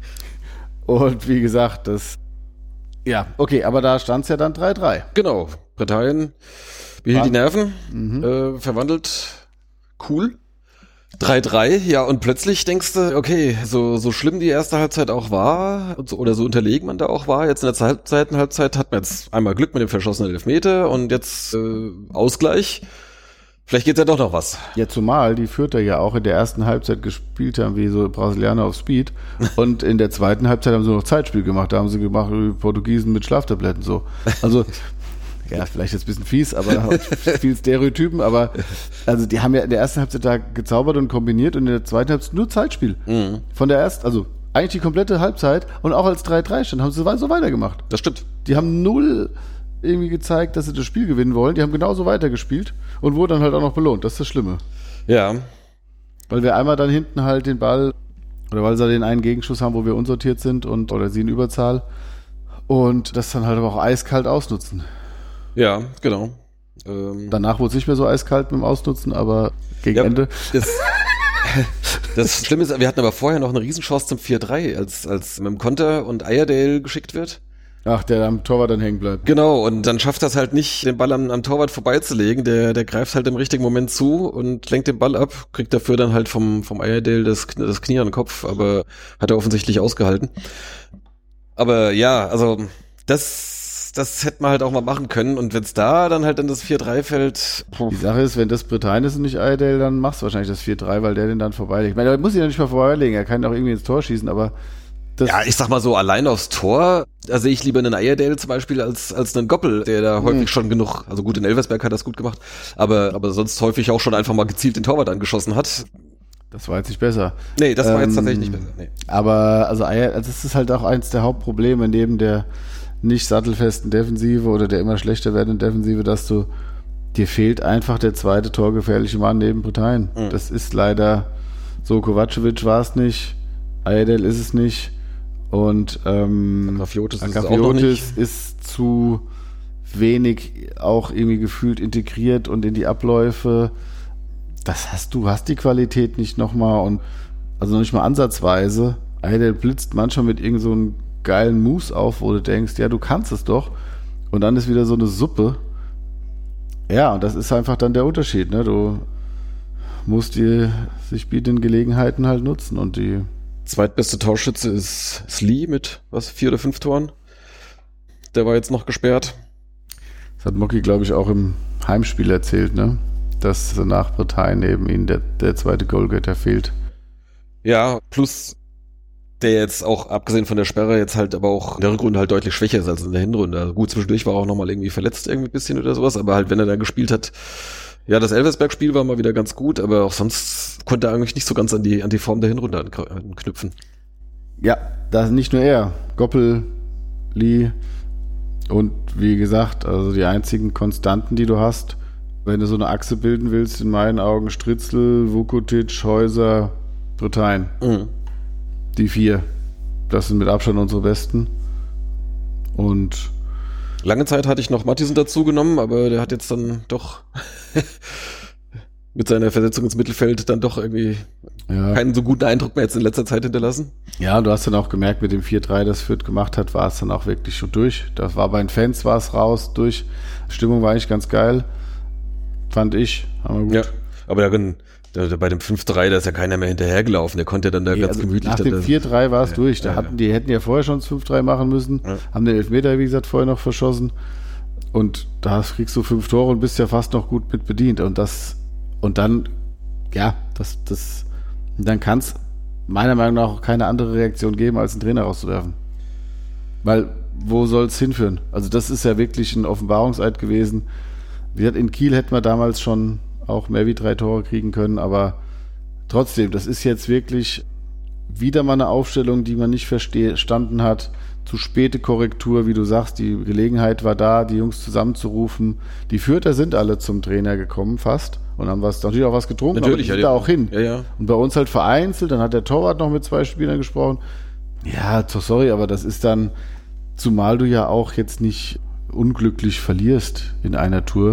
und wie gesagt, das... Ja, okay, aber da stand es ja dann drei drei. Genau. Britannien behielt die Nerven, mhm. äh, verwandelt. Cool. drei drei, ja, und plötzlich denkst du, okay, so so schlimm die erste Halbzeit auch war, oder so unterlegen man da auch war, jetzt in der zweiten Halbzeit hat man jetzt einmal Glück mit dem verschossenen Elfmeter und jetzt äh, Ausgleich. Vielleicht geht's ja doch noch was. Ja, zumal die Fürther ja auch in der ersten Halbzeit gespielt haben, wie so Brasilianer auf Speed. Und in der zweiten Halbzeit haben sie noch Zeitspiel gemacht. Da haben sie gemacht wie Portugiesen mit Schlaftabletten so. Also, ja, vielleicht jetzt ein bisschen fies, aber viel Stereotypen. Aber also die haben ja in der ersten Halbzeit da gezaubert und kombiniert und in der zweiten Halbzeit nur Zeitspiel. Mhm. Von der ersten, also eigentlich die komplette Halbzeit und auch als drei drei stand, haben sie so weitergemacht. Das stimmt. Die haben null irgendwie gezeigt, dass sie das Spiel gewinnen wollen. Die haben genauso weitergespielt und wurden dann halt auch noch belohnt. Das ist das Schlimme. Ja. Weil wir einmal dann hinten halt den Ball, oder weil sie den einen Gegenschuss haben, wo wir unsortiert sind und oder sie in Überzahl und das dann halt aber auch eiskalt ausnutzen. Ja, genau. Ähm Danach wurde es nicht mehr so eiskalt mit dem Ausnutzen, aber gegen ja, Ende. Das, das Schlimme ist, wir hatten aber vorher noch eine Riesenchance zum vier drei, als, als mit dem Konter und Iredale geschickt wird. Ach, der am Torwart dann hängen bleibt. Genau, und dann schafft das halt nicht, den Ball am, am Torwart vorbeizulegen. Der, der greift halt im richtigen Moment zu und lenkt den Ball ab, kriegt dafür dann halt vom, vom Iredale das, das Knie an den Kopf, aber hat er offensichtlich ausgehalten. Aber ja, also das, das hätte man halt auch mal machen können. Und wenn es da dann halt in das vier drei fällt... Puh. Die Sache ist, wenn das Britannien ist und nicht Iredale, dann machst du wahrscheinlich das vier drei, weil der den dann vorbeilegt. Ich meine, er muss ihn ja nicht mal vorbeilegen, er kann auch irgendwie ins Tor schießen, aber... Das ja, ich sag mal so, allein aufs Tor, da sehe ich lieber einen Iredale zum Beispiel als als einen Goppel, der da häufig mhm. schon genug, also gut, in Elversberg hat das gut gemacht, aber aber sonst häufig auch schon einfach mal gezielt den Torwart angeschossen hat. Das war jetzt nicht besser. Nee, das war ähm, jetzt tatsächlich nicht besser. Nee. Aber also das ist halt auch eins der Hauptprobleme neben der nicht sattelfesten Defensive oder der immer schlechter werdenden Defensive, dass du, dir fehlt einfach der zweite torgefährliche Mann neben Britannien. Mhm. Das ist leider so, Kovacevic war es nicht, Iredale ist es nicht. Und ähm, Agrafiotis ist, Agrafiotis ist zu wenig auch irgendwie gefühlt integriert und in die Abläufe. Das hast du, hast die Qualität nicht nochmal und also noch nicht mal ansatzweise. Iredale blitzt manchmal mit irgend so einem geilen Moves auf, wo du denkst, ja, du kannst es doch. Und dann ist wieder so eine Suppe. Ja, und das ist einfach dann der Unterschied, ne? Du musst die sich bietenden Gelegenheiten halt nutzen und die zweitbeste Torschütze ist Slee mit, was, vier oder fünf Toren. Der war jetzt noch gesperrt. Das hat Mocky, glaube ich, auch im Heimspiel erzählt, ne? Dass nach Britannien neben ihnen der, der zweite Goalgetter fehlt. Ja, plus der jetzt auch, abgesehen von der Sperre, jetzt halt aber auch in der Rückrunde halt deutlich schwächer ist als in der Hinrunde. Also gut, zwischendurch war er auch nochmal irgendwie verletzt irgendwie ein bisschen oder sowas, aber halt, wenn er da gespielt hat, ja, das Elversberg-Spiel war mal wieder ganz gut, aber auch sonst konnte er eigentlich nicht so ganz an die, an die Form der Hinrunde anknüpfen. Ja, das nicht nur er. Goppel, Lee und wie gesagt, also die einzigen Konstanten, die du hast, wenn du so eine Achse bilden willst, in meinen Augen Stritzel, Vukotic, Häuser, Britannien. Mhm. Die vier. Das sind mit Abstand unsere Besten. Und lange Zeit hatte ich noch Mattisen dazu genommen, aber der hat jetzt dann doch mit seiner Versetzung ins Mittelfeld dann doch irgendwie ja. keinen so guten Eindruck mehr jetzt in letzter Zeit hinterlassen. Ja, du hast dann auch gemerkt, mit dem vier drei, das Fürth gemacht hat, war es dann auch wirklich schon durch. Das war bei den Fans, war es raus, durch. Stimmung war eigentlich ganz geil, fand ich. Haben wir gut. Ja, aber da, da, da bei dem fünf drei, da ist ja keiner mehr hinterhergelaufen, der konnte ja dann da nee, ganz also gemütlich. Nach dem vier drei war es ja, durch, da ja, hatten, die hätten ja vorher schon das fünf drei machen müssen, ja. haben den Elfmeter, wie gesagt, vorher noch verschossen und da kriegst du fünf Tore und bist ja fast noch gut mit bedient und das Und dann, ja, das, das, dann kann es meiner Meinung nach auch keine andere Reaktion geben, als einen Trainer rauszuwerfen. Weil, wo soll es hinführen? Also das ist ja wirklich ein Offenbarungseid gewesen. Wie gesagt, in Kiel hätten wir damals schon auch mehr wie drei Tore kriegen können, aber trotzdem, das ist jetzt wirklich wieder mal eine Aufstellung, die man nicht verstanden hat. Zu späte Korrektur, wie du sagst, die Gelegenheit war da, die Jungs zusammenzurufen. Die Fürther sind alle zum Trainer gekommen, fast. Und haben was, natürlich auch was getrunken, natürlich, aber die ja, sind da auch hin. Ja, ja. Und bei uns halt vereinzelt, dann hat der Torwart noch mit zwei Spielern gesprochen. Ja, sorry, aber das ist dann, zumal du ja auch jetzt nicht unglücklich verlierst in einer Tour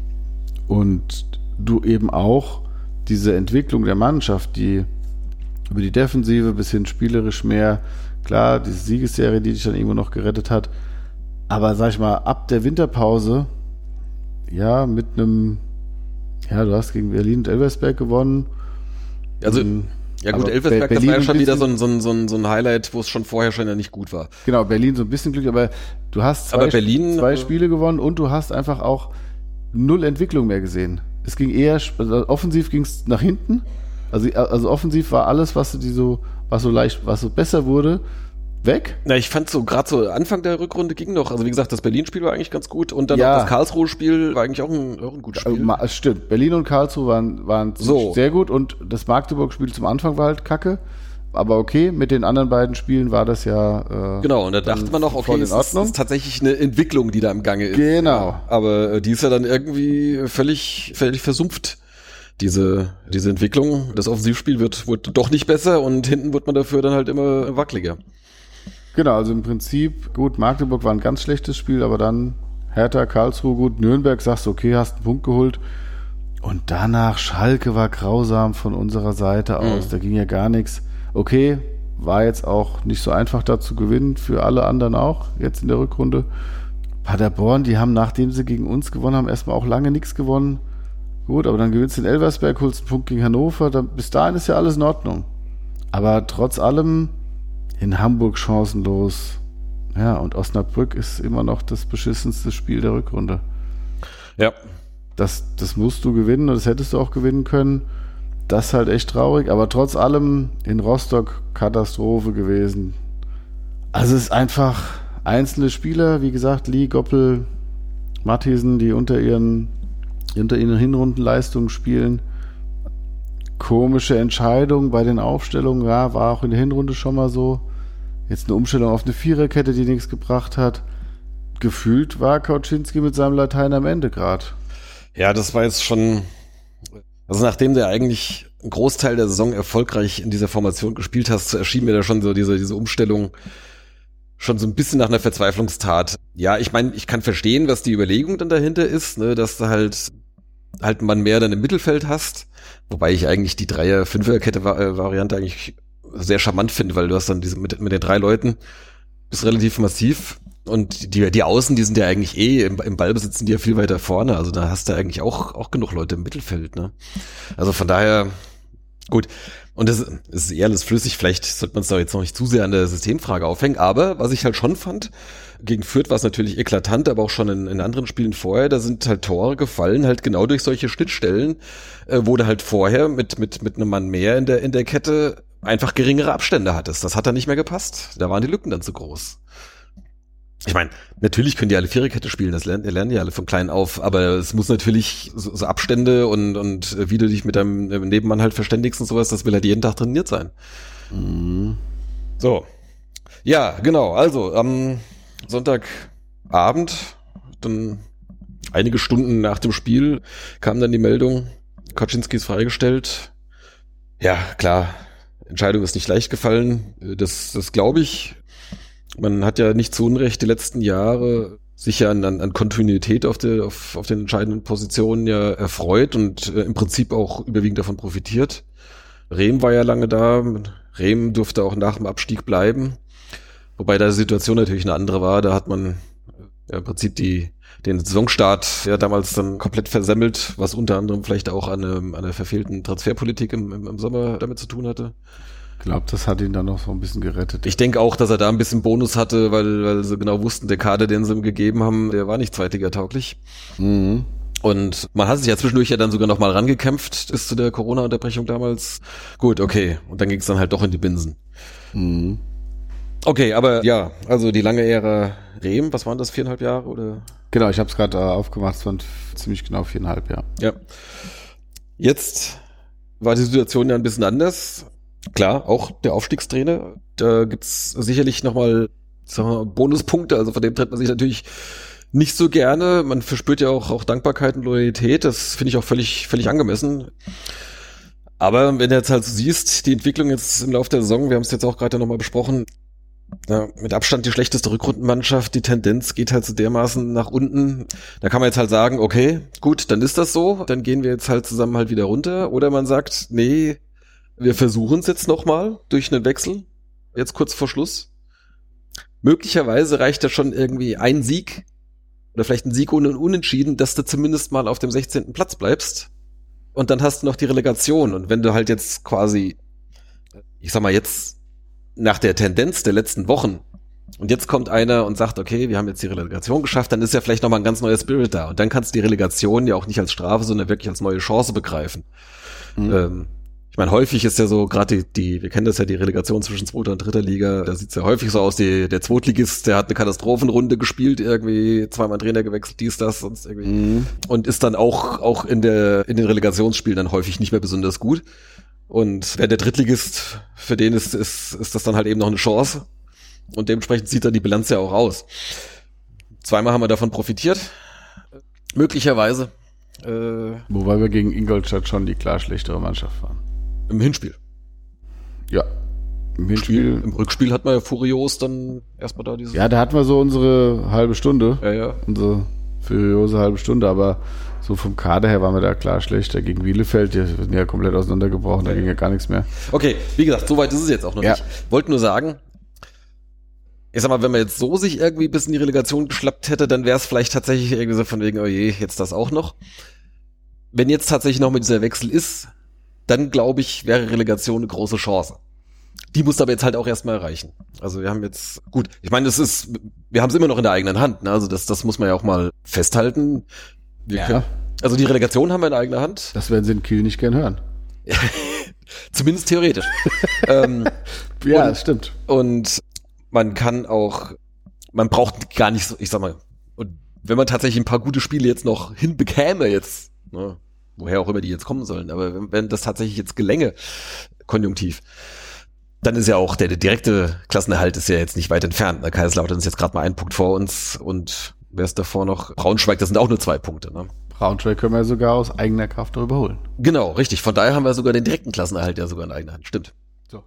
und du eben auch diese Entwicklung der Mannschaft, die über die Defensive bis hin spielerisch mehr, klar, diese Siegesserie, die dich dann irgendwo noch gerettet hat, aber sag ich mal, ab der Winterpause, ja, mit einem, ja, du hast gegen Berlin und Elversberg gewonnen. Also, ja gut, Elversberg, das war ja schon wieder so ein, so, ein, so, ein, so ein Highlight, wo es schon vorher schon ja nicht gut war. Genau, Berlin so ein bisschen Glück, aber du hast zwei, aber Berlin, zwei Spiele gewonnen und du hast einfach auch null Entwicklung mehr gesehen. Es ging eher, also offensiv ging es nach hinten. Also, also offensiv war alles, was die so, was so leicht, was so besser wurde, weg. Na, ich fand so, gerade so Anfang der Rückrunde ging noch, also wie gesagt, das Berlin-Spiel war eigentlich ganz gut und dann ja. auch das Karlsruhe-Spiel war eigentlich auch ein, auch ein gutes Spiel. Also, stimmt, Berlin und Karlsruhe waren, waren so. sehr gut und das Magdeburg-Spiel zum Anfang war halt kacke, aber okay, mit den anderen beiden Spielen war das ja äh, genau, und da dachte man noch, okay, es ist, ist tatsächlich eine Entwicklung, die da im Gange ist. Genau. Aber äh, die ist ja dann irgendwie völlig, völlig versumpft. Diese, diese Entwicklung, das Offensivspiel wird, wird doch nicht besser und hinten wird man dafür dann halt immer wackeliger. Genau, also im Prinzip, gut, Magdeburg war ein ganz schlechtes Spiel, aber dann Hertha, Karlsruhe, gut, Nürnberg, sagst du, okay, hast einen Punkt geholt. Und danach Schalke war grausam von unserer Seite aus, mhm. da ging ja gar nichts. Okay, war jetzt auch nicht so einfach da zu gewinnen, für alle anderen auch, jetzt in der Rückrunde. Paderborn, die haben, nachdem sie gegen uns gewonnen haben, erstmal auch lange nichts gewonnen. Gut, aber dann gewinnst du in Elversberg, holst einen Punkt gegen Hannover, dann, bis dahin ist ja alles in Ordnung. Aber trotz allem in Hamburg chancenlos. Ja, und Osnabrück ist immer noch das beschissenste Spiel der Rückrunde. Ja. Das, das musst du gewinnen und das hättest du auch gewinnen können. Das ist halt echt traurig, aber trotz allem in Rostock Katastrophe gewesen. Also es ist einfach einzelne Spieler, wie gesagt, Lee, Goppel, Matthiesen, die unter ihren unter ihren Hinrundenleistungen spielen. Komische Entscheidung bei den Aufstellungen, ja, war auch in der Hinrunde schon mal so. Jetzt eine Umstellung auf eine Viererkette, die nichts gebracht hat. Gefühlt war Kauczynski mit seinem Latein am Ende gerade. Ja, das war jetzt schon, also nachdem der eigentlich einen Großteil der Saison erfolgreich in dieser Formation gespielt hast, erschien mir da schon so diese, diese Umstellung schon so ein bisschen nach einer Verzweiflungstat. Ja, ich meine, ich kann verstehen, was die Überlegung dann dahinter ist, ne, dass du halt halt man mehr dann im Mittelfeld hast, wobei ich eigentlich die Dreier-Fünfer-Kette-Variante eigentlich sehr charmant finde, weil du hast dann diese mit, mit den drei Leuten, bist relativ massiv und die die Außen, die sind ja eigentlich eh im, im Ballbesitz sind die ja viel weiter vorne, also da hast du eigentlich auch auch genug Leute im Mittelfeld, ne? Also von daher gut. Und das ist eher alles flüssig, vielleicht sollte man es da jetzt noch nicht zu sehr an der Systemfrage aufhängen, aber was ich halt schon fand, gegen Fürth war es natürlich eklatant, aber auch schon in, in anderen Spielen vorher, da sind halt Tore gefallen, halt genau durch solche Schnittstellen, äh, wo du halt vorher mit mit mit einem Mann mehr in der in der Kette einfach geringere Abstände hattest. Das hat dann nicht mehr gepasst. Da waren die Lücken dann zu groß. Ich meine, natürlich können die alle Viererkette spielen, das lernen, lernen die alle von klein auf, aber es muss natürlich so, so Abstände und und wie du dich mit deinem Nebenmann halt verständigst und sowas, das will halt jeden Tag trainiert sein. Mhm. So. Ja, genau, also am Sonntagabend, dann einige Stunden nach dem Spiel, kam dann die Meldung, Kauczynski ist freigestellt. Ja, klar, Entscheidung ist nicht leicht gefallen, das, das glaube ich. Man hat ja nicht zu Unrecht die letzten Jahre sicher an, an Kontinuität auf, der, auf, auf den entscheidenden Positionen ja erfreut und äh, im Prinzip auch überwiegend davon profitiert. Rehm war ja lange da. Rehm durfte auch nach dem Abstieg bleiben. Wobei da die Situation natürlich eine andere war. Da hat man ja im Prinzip die, den Saisonstart ja damals dann komplett versemmelt, was unter anderem vielleicht auch an, einem, an einer verfehlten Transferpolitik im, im, im Sommer damit zu tun hatte. Ich glaube, das hat ihn dann noch so ein bisschen gerettet. Ich denke auch, dass er da ein bisschen Bonus hatte, weil, weil sie genau wussten, der Kader, den sie ihm gegeben haben, der war nicht zweitligatauglich. Mhm. Und man hat sich ja zwischendurch ja dann sogar noch mal rangekämpft, bis zu der Corona-Unterbrechung damals. Gut, okay. Und dann ging es dann halt doch in die Binsen. Mhm. Okay, aber ja, also die lange Ära Rehm, was waren das, viereinhalb Jahre oder? Genau, ich habe es gerade äh, aufgemacht, es waren ziemlich genau viereinhalb Jahre. Ja. Jetzt war die Situation ja ein bisschen anders. Klar, auch der Aufstiegstrainer. Da gibt's sicherlich nochmal, sagen wir mal, Bonuspunkte. Also von dem trennt man sich natürlich nicht so gerne. Man verspürt ja auch, auch Dankbarkeit und Loyalität. Das finde ich auch völlig, völlig angemessen. Aber wenn du jetzt halt so siehst, die Entwicklung jetzt im Laufe der Saison, wir haben es jetzt auch gerade nochmal besprochen, ja, mit Abstand die schlechteste Rückrundenmannschaft, die Tendenz geht halt so dermaßen nach unten. Da kann man jetzt halt sagen, okay, gut, dann ist das so, dann gehen wir jetzt halt zusammen halt wieder runter. Oder man sagt, nee, wir versuchen es jetzt nochmal durch einen Wechsel, jetzt kurz vor Schluss. Möglicherweise reicht da schon irgendwie ein Sieg oder vielleicht ein Sieg ohne ein Unentschieden, dass du zumindest mal auf dem sechzehnten Platz bleibst. Und dann hast du noch die Relegation. Und wenn du halt jetzt quasi, ich sag mal jetzt nach der Tendenz der letzten Wochen und jetzt kommt einer und sagt, okay, wir haben jetzt die Relegation geschafft, dann ist ja vielleicht nochmal ein ganz neuer Spirit da. Und dann kannst du die Relegation ja auch nicht als Strafe, sondern wirklich als neue Chance begreifen. Mhm. Ähm, Ich meine, häufig ist ja so, gerade die, die, wir kennen das ja, die Relegation zwischen zweiter und dritter Liga, da sieht's ja häufig so aus, die, der Zweitligist, der hat eine Katastrophenrunde gespielt, irgendwie zweimal Trainer gewechselt, dies, das, sonst irgendwie. Mhm. Und ist dann auch, auch in der, in den Relegationsspielen dann häufig nicht mehr besonders gut. Und wer der Drittligist, für den ist, ist, ist das dann halt eben noch eine Chance. Und dementsprechend sieht dann die Bilanz ja auch aus. Zweimal haben wir davon profitiert. Möglicherweise. Äh, Wobei wir gegen Ingolstadt schon die klar schlechtere Mannschaft waren. Im Hinspiel. Ja. Im Hinspiel. Im Rückspiel hat man ja furios dann erstmal da diese. Ja, da hatten wir so unsere halbe Stunde. Ja, ja. Unsere furiose halbe Stunde, aber so vom Kader her waren wir da klar schlechter. Gegen Bielefeld, die sind ja komplett auseinandergebrochen, ja, da ging ja gar nichts mehr. Okay, wie gesagt, soweit ist es jetzt auch noch ja. nicht. Wollte nur sagen, ich sag mal, wenn man jetzt so sich irgendwie bis in die Relegation geschlappt hätte, dann wäre es vielleicht tatsächlich irgendwie so von wegen, oh je, jetzt das auch noch. Wenn jetzt tatsächlich noch mit dieser Wechsel ist, dann glaube ich, wäre Relegation eine große Chance. Die muss aber jetzt halt auch erstmal erreichen. Also wir haben jetzt, gut, ich meine, das ist, wir haben es immer noch in der eigenen Hand, ne? Also das, das muss man ja auch mal festhalten. Wir ja. können, also die Relegation haben wir in eigener Hand. Das werden sie in Kiel nicht gern hören. Zumindest theoretisch. ähm, ja, und, das stimmt. Und man kann auch, man braucht gar nicht so, ich sag mal, und wenn man tatsächlich ein paar gute Spiele jetzt noch hinbekäme jetzt, ne, woher auch immer die jetzt kommen sollen, aber wenn, wenn das tatsächlich jetzt gelänge, konjunktiv, dann ist ja auch der, der direkte Klassenerhalt ist ja jetzt nicht weit entfernt. Ne? Kaiserslautern ist jetzt gerade mal ein Punkt vor uns und wer ist davor noch? Braunschweig, das sind auch nur zwei Punkte. Ne? Braunschweig können wir sogar aus eigener Kraft darüber holen. Genau, richtig. Von daher haben wir sogar den direkten Klassenerhalt ja sogar in eigener Hand. Stimmt. So.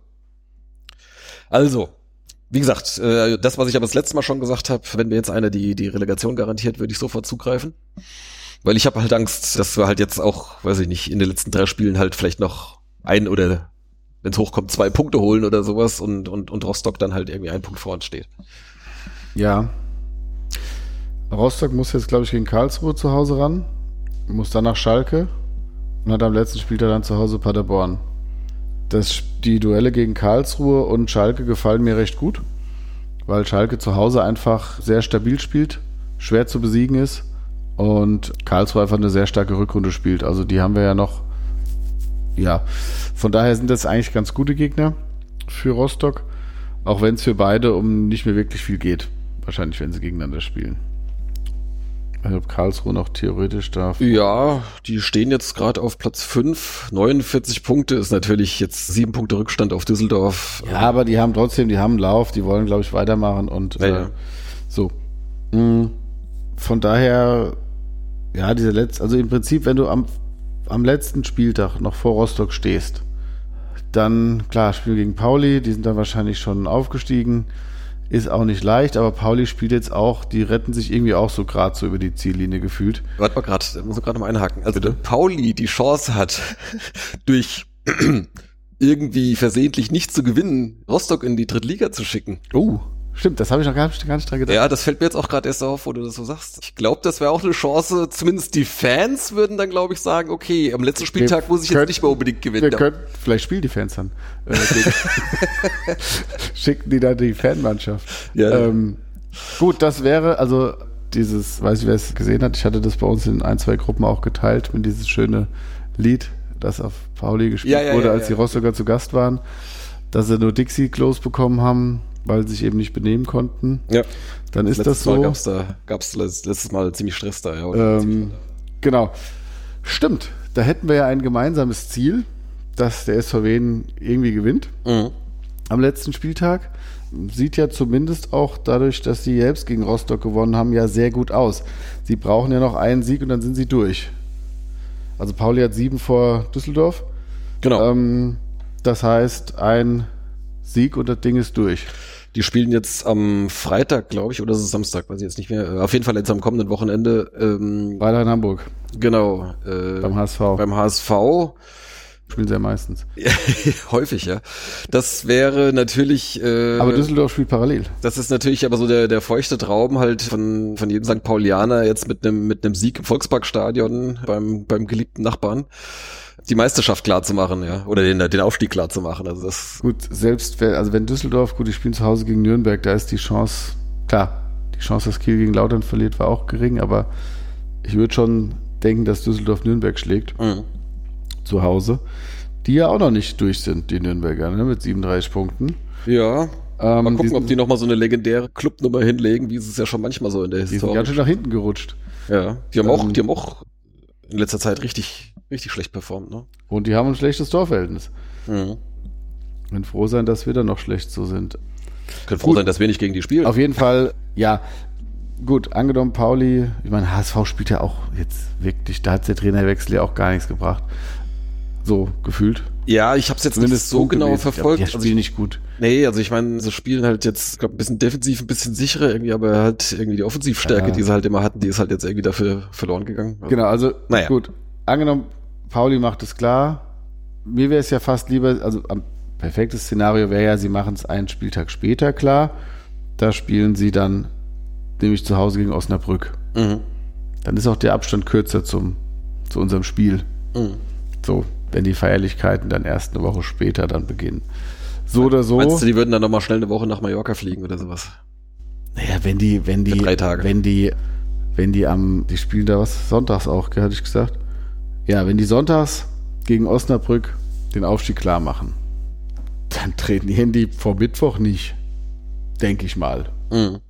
Also, wie gesagt, das, was ich aber das letzte Mal schon gesagt habe, wenn mir jetzt einer die, die Relegation garantiert, würde ich sofort zugreifen. Weil ich habe halt Angst, dass wir halt jetzt auch, weiß ich nicht, in den letzten drei Spielen halt vielleicht noch ein oder, wenn es hochkommt, zwei Punkte holen oder sowas und, und, und Rostock dann halt irgendwie ein Punkt vor uns steht. Ja. Rostock muss jetzt, glaube ich, gegen Karlsruhe zu Hause ran, muss dann nach Schalke und hat am letzten Spieltag dann zu Hause Paderborn. Das, die Duelle gegen Karlsruhe und Schalke gefallen mir recht gut, weil Schalke zu Hause einfach sehr stabil spielt, schwer zu besiegen ist und Karlsruhe einfach eine sehr starke Rückrunde spielt. Also die haben wir ja noch, ja, von daher sind das eigentlich ganz gute Gegner für Rostock, auch wenn es für beide um nicht mehr wirklich viel geht. Wahrscheinlich, wenn sie gegeneinander spielen. Ich glaube, Karlsruhe noch theoretisch darf. Ja, die stehen jetzt gerade auf Platz fünf. neunundvierzig Punkte ist natürlich jetzt sieben Punkte Rückstand auf Düsseldorf. Ja, aber die haben trotzdem, die haben einen Lauf, die wollen, glaube ich, weitermachen und ja, äh, ja. so. Von daher, ja, dieser letzte, also im Prinzip, wenn du am, am letzten Spieltag noch vor Rostock stehst, dann, klar, spielen gegen Pauli, die sind dann wahrscheinlich schon aufgestiegen. ist auch nicht leicht, aber Pauli spielt jetzt auch, die retten sich irgendwie auch so gerade so über die Ziellinie gefühlt. Warte mal gerade, da muss man gerade mal einhaken. Also wenn Pauli die Chance hat, durch irgendwie versehentlich nicht zu gewinnen, Rostock in die Drittliga zu schicken. Oh, stimmt, das habe ich noch gar nicht, gar nicht dran gedacht. Ja, das fällt mir jetzt auch gerade erst auf, wo du das so sagst. Ich glaube, das wäre auch eine Chance, zumindest die Fans würden dann, glaube ich, sagen, okay, am letzten Spieltag wir muss ich jetzt nicht mehr unbedingt gewinnen. Wir können, vielleicht spielen die Fans dann. Äh, schicken die da die Fanmannschaft. Ja, ähm, gut, das wäre, also dieses, weiß ich, wer es gesehen hat, ich hatte das bei uns in ein, zwei Gruppen auch geteilt, mit dieses schöne Lied, das auf Pauli gespielt ja, ja, wurde, ja, als ja. die Rostocker zu Gast waren, dass sie nur Dixie-Klos bekommen haben, weil sie sich eben nicht benehmen konnten. Ja. Dann ist letztes das so. Mal gab's da, gab's letztes Mal ziemlich Stress da, ja. Ähm, genau. Stimmt. Da hätten wir ja ein gemeinsames Ziel, dass der S V W irgendwie gewinnt. Mhm. Am letzten Spieltag. Sieht ja zumindest auch dadurch, dass sie selbst gegen Rostock gewonnen haben, ja sehr gut aus. Sie brauchen ja noch einen Sieg und dann sind sie durch. Also Pauli hat sieben vor Düsseldorf. Genau. Ähm, das heißt, ein Sieg und das Ding ist durch. Die spielen jetzt am Freitag, glaube ich, oder ist es Samstag, weiß ich jetzt nicht mehr. Auf jeden Fall jetzt am kommenden Wochenende. Ähm, Weiter in Hamburg. genau. Äh, Beim H S V. Beim H S V. Spielen sie ja meistens. Häufig, ja. Das wäre natürlich... Äh, aber Düsseldorf spielt parallel. Das ist natürlich aber so der, der feuchte Traum halt von, von jedem Sankt Paulianer jetzt mit einem mit einem Sieg im Volksparkstadion beim, beim geliebten Nachbarn die Meisterschaft klar zu machen, ja, oder den, den Aufstieg klar zu machen. Also das gut, selbst wenn, also wenn Düsseldorf, gut, die spielen zu Hause gegen Nürnberg, da ist die Chance, klar, die Chance, dass Kiel gegen Lautern verliert, war auch gering, aber ich würde schon denken, dass Düsseldorf Nürnberg schlägt. Mhm. Zu Hause, die ja auch noch nicht durch sind, die Nürnberger, ne, mit siebenunddreißig Punkten. Ja, ähm, mal gucken, die, ob die nochmal so eine legendäre Clubnummer hinlegen, wie es ja schon manchmal so in der Historie. Die sind ganz schön nach hinten gerutscht. Ja, die haben ähm, auch, die haben auch in letzter Zeit richtig, richtig schlecht performt, ne? Und die haben ein schlechtes Torverhältnis. Mhm. Können froh sein, dass wir dann noch schlecht so sind. Können froh sein, dass wir nicht gegen die spielen. Auf jeden Fall, ja, gut, angenommen Pauli, ich meine, H S V spielt ja auch jetzt wirklich, da hat der Trainerwechsel ja auch gar nichts gebracht. So gefühlt. Ja, ich habe es jetzt Zumindest nicht so genau gewesen. verfolgt. Die spielen also nicht gut. Nee, also ich meine, sie spielen halt jetzt, glaube ein bisschen defensiv, ein bisschen sicherer irgendwie, aber halt irgendwie die Offensivstärke, ja. die sie halt immer hatten, die ist halt jetzt irgendwie dafür verloren gegangen. Also, genau, also naja. Gut, angenommen Pauli macht es klar. Mir wäre es ja fast lieber, also am perfektes Szenario wäre ja, sie machen es einen Spieltag später klar. Da spielen sie dann nämlich zu Hause gegen Osnabrück. Mhm. Dann ist auch der Abstand kürzer zum, zu unserem Spiel. Mhm. So, wenn die Feierlichkeiten dann erst eine Woche später dann beginnen. So oder so. Meinst du, die würden dann nochmal schnell eine Woche nach Mallorca fliegen oder sowas? Naja, wenn die, wenn die, Für drei Tage. wenn die, wenn die am, die spielen da was, sonntags auch, hatte ich gesagt. Ja, wenn die sonntags gegen Osnabrück den Aufstieg klar machen, dann treten die die vor Mittwoch nicht. Denke ich mal. Mhm.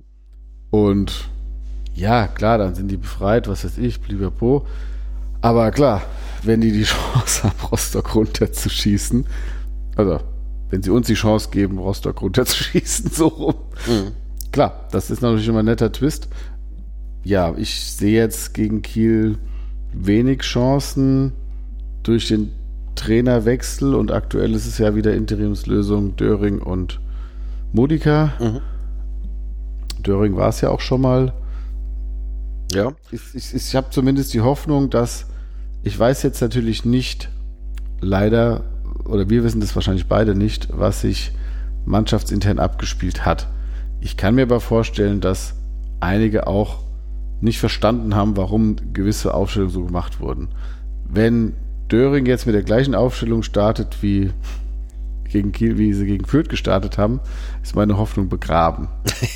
Und ja, klar, dann sind die befreit, was weiß ich, blibapo. Aber klar, wenn die die Chance haben, Rostock runterzuschießen, also wenn sie uns die Chance geben, Rostock runterzuschießen, so rum. Mhm. Klar, das ist natürlich immer ein netter Twist. Ja, ich sehe jetzt gegen Kiel wenig Chancen durch den Trainerwechsel und aktuell ist es ja wieder Interimslösung Döring und Modica. Mhm. Döring war es ja auch schon mal. Ja. Ich, ich, ich habe zumindest die Hoffnung, dass ich weiß jetzt natürlich nicht, leider, oder wir wissen das wahrscheinlich beide nicht, was sich mannschaftsintern abgespielt hat. Ich kann mir aber vorstellen, dass einige auch nicht verstanden haben, warum gewisse Aufstellungen so gemacht wurden. Wenn Döring jetzt mit der gleichen Aufstellung startet wie gegen Kiel, wie sie gegen Fürth gestartet haben, ist meine Hoffnung begraben.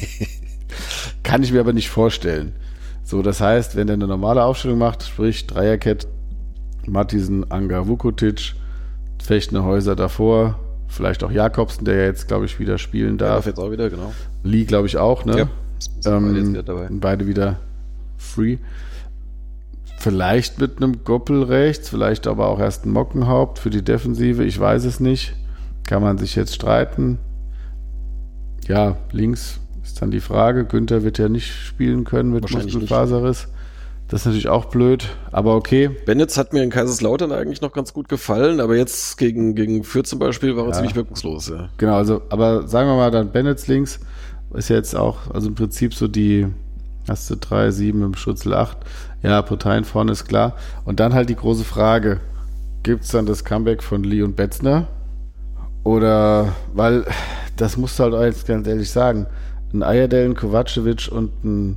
Kann ich mir aber nicht vorstellen. So, das heißt, wenn er eine normale Aufstellung macht, sprich Dreierkette, Mattisen, Anga, Vukotic, Fechtner, Häuser davor, vielleicht auch Jakobsen, der ja jetzt, glaube ich, wieder spielen darf. Darf jetzt auch wieder, genau. Lee, glaube ich, auch, ne? Ja, ähm, beide, jetzt wieder dabei. beide wieder free. Vielleicht mit einem Goppel rechts, vielleicht aber auch erst ein Mockenhaupt für die Defensive, ich weiß es nicht. Kann man sich jetzt streiten. Ja, links ist dann die Frage. Günther wird ja nicht spielen können mit Muskelfaserriss. Das ist natürlich auch blöd, aber okay. Bennetz hat mir in Kaiserslautern eigentlich noch ganz gut gefallen, aber jetzt gegen, gegen Fürth zum Beispiel war er ja. ziemlich wirkungslos. Ja. Genau, also, aber sagen wir mal dann Bennetz links ist ja jetzt auch, also im Prinzip so die, hast du drei, sieben im Schutzel acht. Ja, Parteien vorne ist klar. Und dann halt die große Frage, gibt es dann das Comeback von Lee und Betzner? Oder, weil, das musst du halt auch ganz ehrlich sagen, ein Ayerdel, ein Kovacevic und ein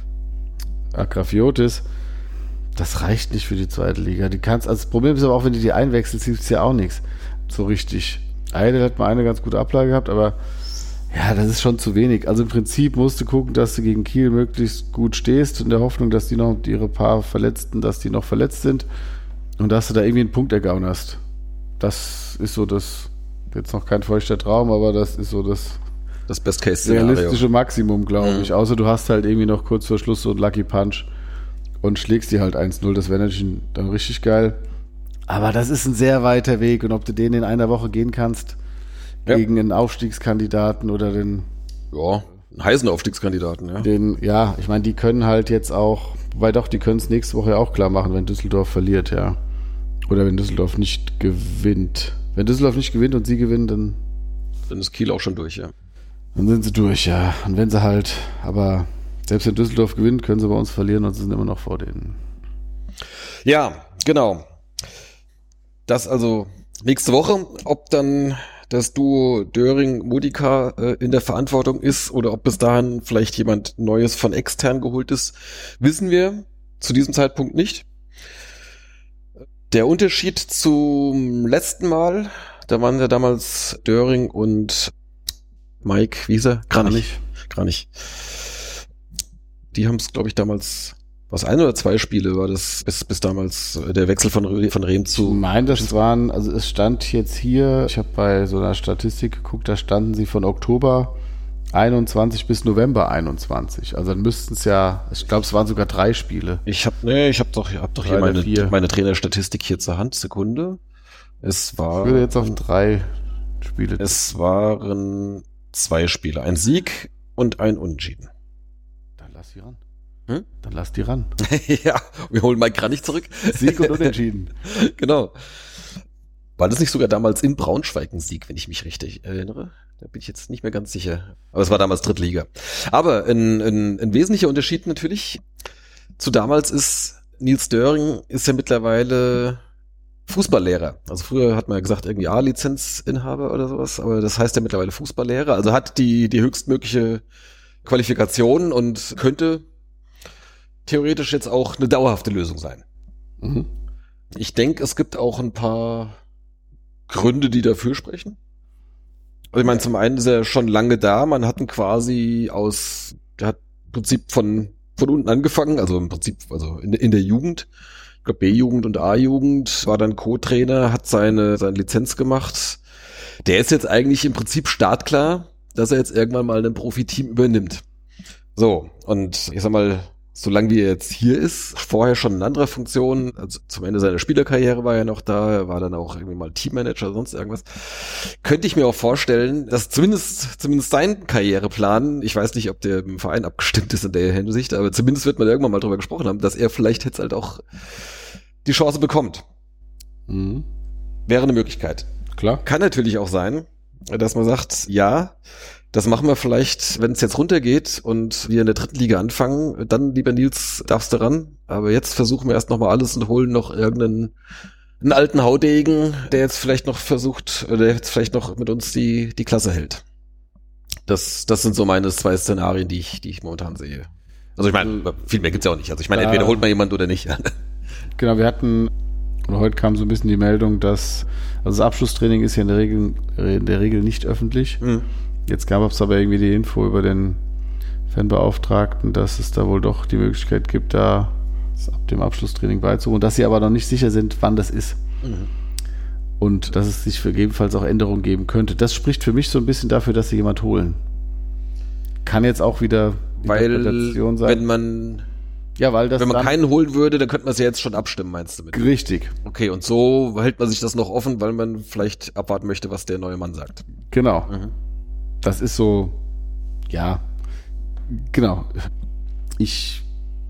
Agrafiotis, das reicht nicht für die zweite Liga. Die kannst, also das Problem ist aber auch, wenn du die einwechselst, hilft es ja auch nichts. So richtig. Ayerdel hat mal eine ganz gute Ablage gehabt, aber ja, das ist schon zu wenig. Also im Prinzip musst du gucken, dass du gegen Kiel möglichst gut stehst, in der Hoffnung, dass die noch ihre paar Verletzten, dass die noch verletzt sind und dass du da irgendwie einen Punkt ergauen hast. Das ist so das, jetzt noch kein feuchter Traum, aber das ist so das Das Best-Case-Szenario. Realistische Maximum, glaube mhm. ich. Außer du hast halt irgendwie noch kurz vor Schluss so einen Lucky Punch und schlägst die halt eins null. Das wäre natürlich dann richtig geil. Aber das ist ein sehr weiter Weg. Und ob du den in einer Woche gehen kannst, ja. gegen einen Aufstiegskandidaten oder den... Ja, einen heißen Aufstiegskandidaten, ja. Den, ja, ich meine, die können halt jetzt auch... Wobei doch, die können es nächste Woche ja auch klar machen, wenn Düsseldorf verliert, ja. Oder wenn Düsseldorf nicht gewinnt. Wenn Düsseldorf nicht gewinnt und sie gewinnen, dann... Dann ist Kiel auch schon durch, ja. Dann sind sie durch, ja. Und wenn sie halt, aber selbst wenn Düsseldorf gewinnt, können sie bei uns verlieren und sie sind immer noch vor denen. Ja, genau. Das also nächste Woche. Ob dann das Duo Döring-Modica äh, in der Verantwortung ist oder ob bis dahin vielleicht jemand Neues von extern geholt ist, wissen wir zu diesem Zeitpunkt nicht. Der Unterschied zum letzten Mal, da waren ja damals Döring und Mike, wie hieß er? Kranich. Kranich. Die haben es, glaube ich, damals, was ein oder zwei Spiele war das, bis, bis damals der Wechsel von, von Rehm zu... Ich meine, das waren, also es stand jetzt hier, ich habe bei so einer Statistik geguckt, da standen sie von Oktober einundzwanzig bis November einundzwanzig. Also dann müssten es ja, ich glaube, es waren sogar drei Spiele. Ich habe nee, ich habe doch, hab doch hier meine, meine Trainerstatistik hier zur Hand. Sekunde. Es war... Ich würde jetzt auf drei Spiele... Es waren... Zwei Spiele. Ein Sieg und ein Unentschieden. Dann lass die ran. Hm? Dann lass die ran. Ja, wir holen Mike Kranich zurück. Sieg und Unentschieden. Genau. War das nicht sogar damals in Braunschweig ein Sieg, wenn ich mich richtig erinnere? Da bin ich jetzt nicht mehr ganz sicher. Aber es war damals Drittliga. Aber ein, ein, ein wesentlicher Unterschied natürlich zu damals ist, Nils Döring ist ja mittlerweile Fußballlehrer. Also früher hat man ja gesagt, irgendwie A-Lizenzinhaber oder sowas, aber das heißt ja mittlerweile Fußballlehrer. Also hat die die höchstmögliche Qualifikation und könnte theoretisch jetzt auch eine dauerhafte Lösung sein. Mhm. Ich denke, es gibt auch ein paar Gründe, die dafür sprechen. Also ich meine, zum einen ist er schon lange da. Man hat ihn quasi aus, der hat im Prinzip von von unten angefangen, also im Prinzip also in, in der Jugend. Ich glaube B-Jugend und A-Jugend, war dann Co-Trainer, hat seine, seine Lizenz gemacht. Der ist jetzt eigentlich im Prinzip startklar, dass er jetzt irgendwann mal ein Profiteam übernimmt. So, und ich sag mal, solange wie er jetzt hier ist, vorher schon in anderer Funktion, also zum Ende seiner Spielerkarriere war er noch da, er war dann auch irgendwie mal Teammanager oder sonst irgendwas, könnte ich mir auch vorstellen, dass zumindest zumindest sein Karriereplan, ich weiß nicht, ob der im Verein abgestimmt ist in der Hinsicht, aber zumindest wird man irgendwann mal drüber gesprochen haben, dass er vielleicht jetzt halt auch die Chance bekommt. Mhm. Wäre eine Möglichkeit. Klar. Kann natürlich auch sein, dass man sagt, ja, das machen wir vielleicht, wenn es jetzt runtergeht und wir in der dritten Liga anfangen, dann, lieber Nils, darfst du ran. Aber jetzt versuchen wir erst nochmal alles und holen noch irgendeinen einen alten Haudegen, der jetzt vielleicht noch versucht, oder der jetzt vielleicht noch mit uns die die Klasse hält. Das das sind so meine zwei Szenarien, die ich die ich momentan sehe. Also ich meine, viel mehr gibt's ja auch nicht. Also ich meine, entweder holt man jemand oder nicht. Genau, wir hatten, oder heute kam so ein bisschen die Meldung, dass, also das Abschlusstraining ist ja in der Regel, in der Regel nicht öffentlich. Mhm. Jetzt gab es aber irgendwie die Info über den Fanbeauftragten, dass es da wohl doch die Möglichkeit gibt, da ab dem Abschlusstraining beizuwohnen, dass sie aber noch nicht sicher sind, wann das ist. Mhm. Und dass es sich gegebenenfalls auch Änderungen geben könnte. Das spricht für mich so ein bisschen dafür, dass sie jemand holen. Kann jetzt auch wieder Interpretation sein. Wenn man Ja, weil das Wenn man dann keinen holen würde, dann könnte man es ja jetzt schon abstimmen, meinst du? Mit? Richtig. Okay, und so hält man sich das noch offen, weil man vielleicht abwarten möchte, was der neue Mann sagt. Genau. Mhm. Das ist so, ja, genau. Ich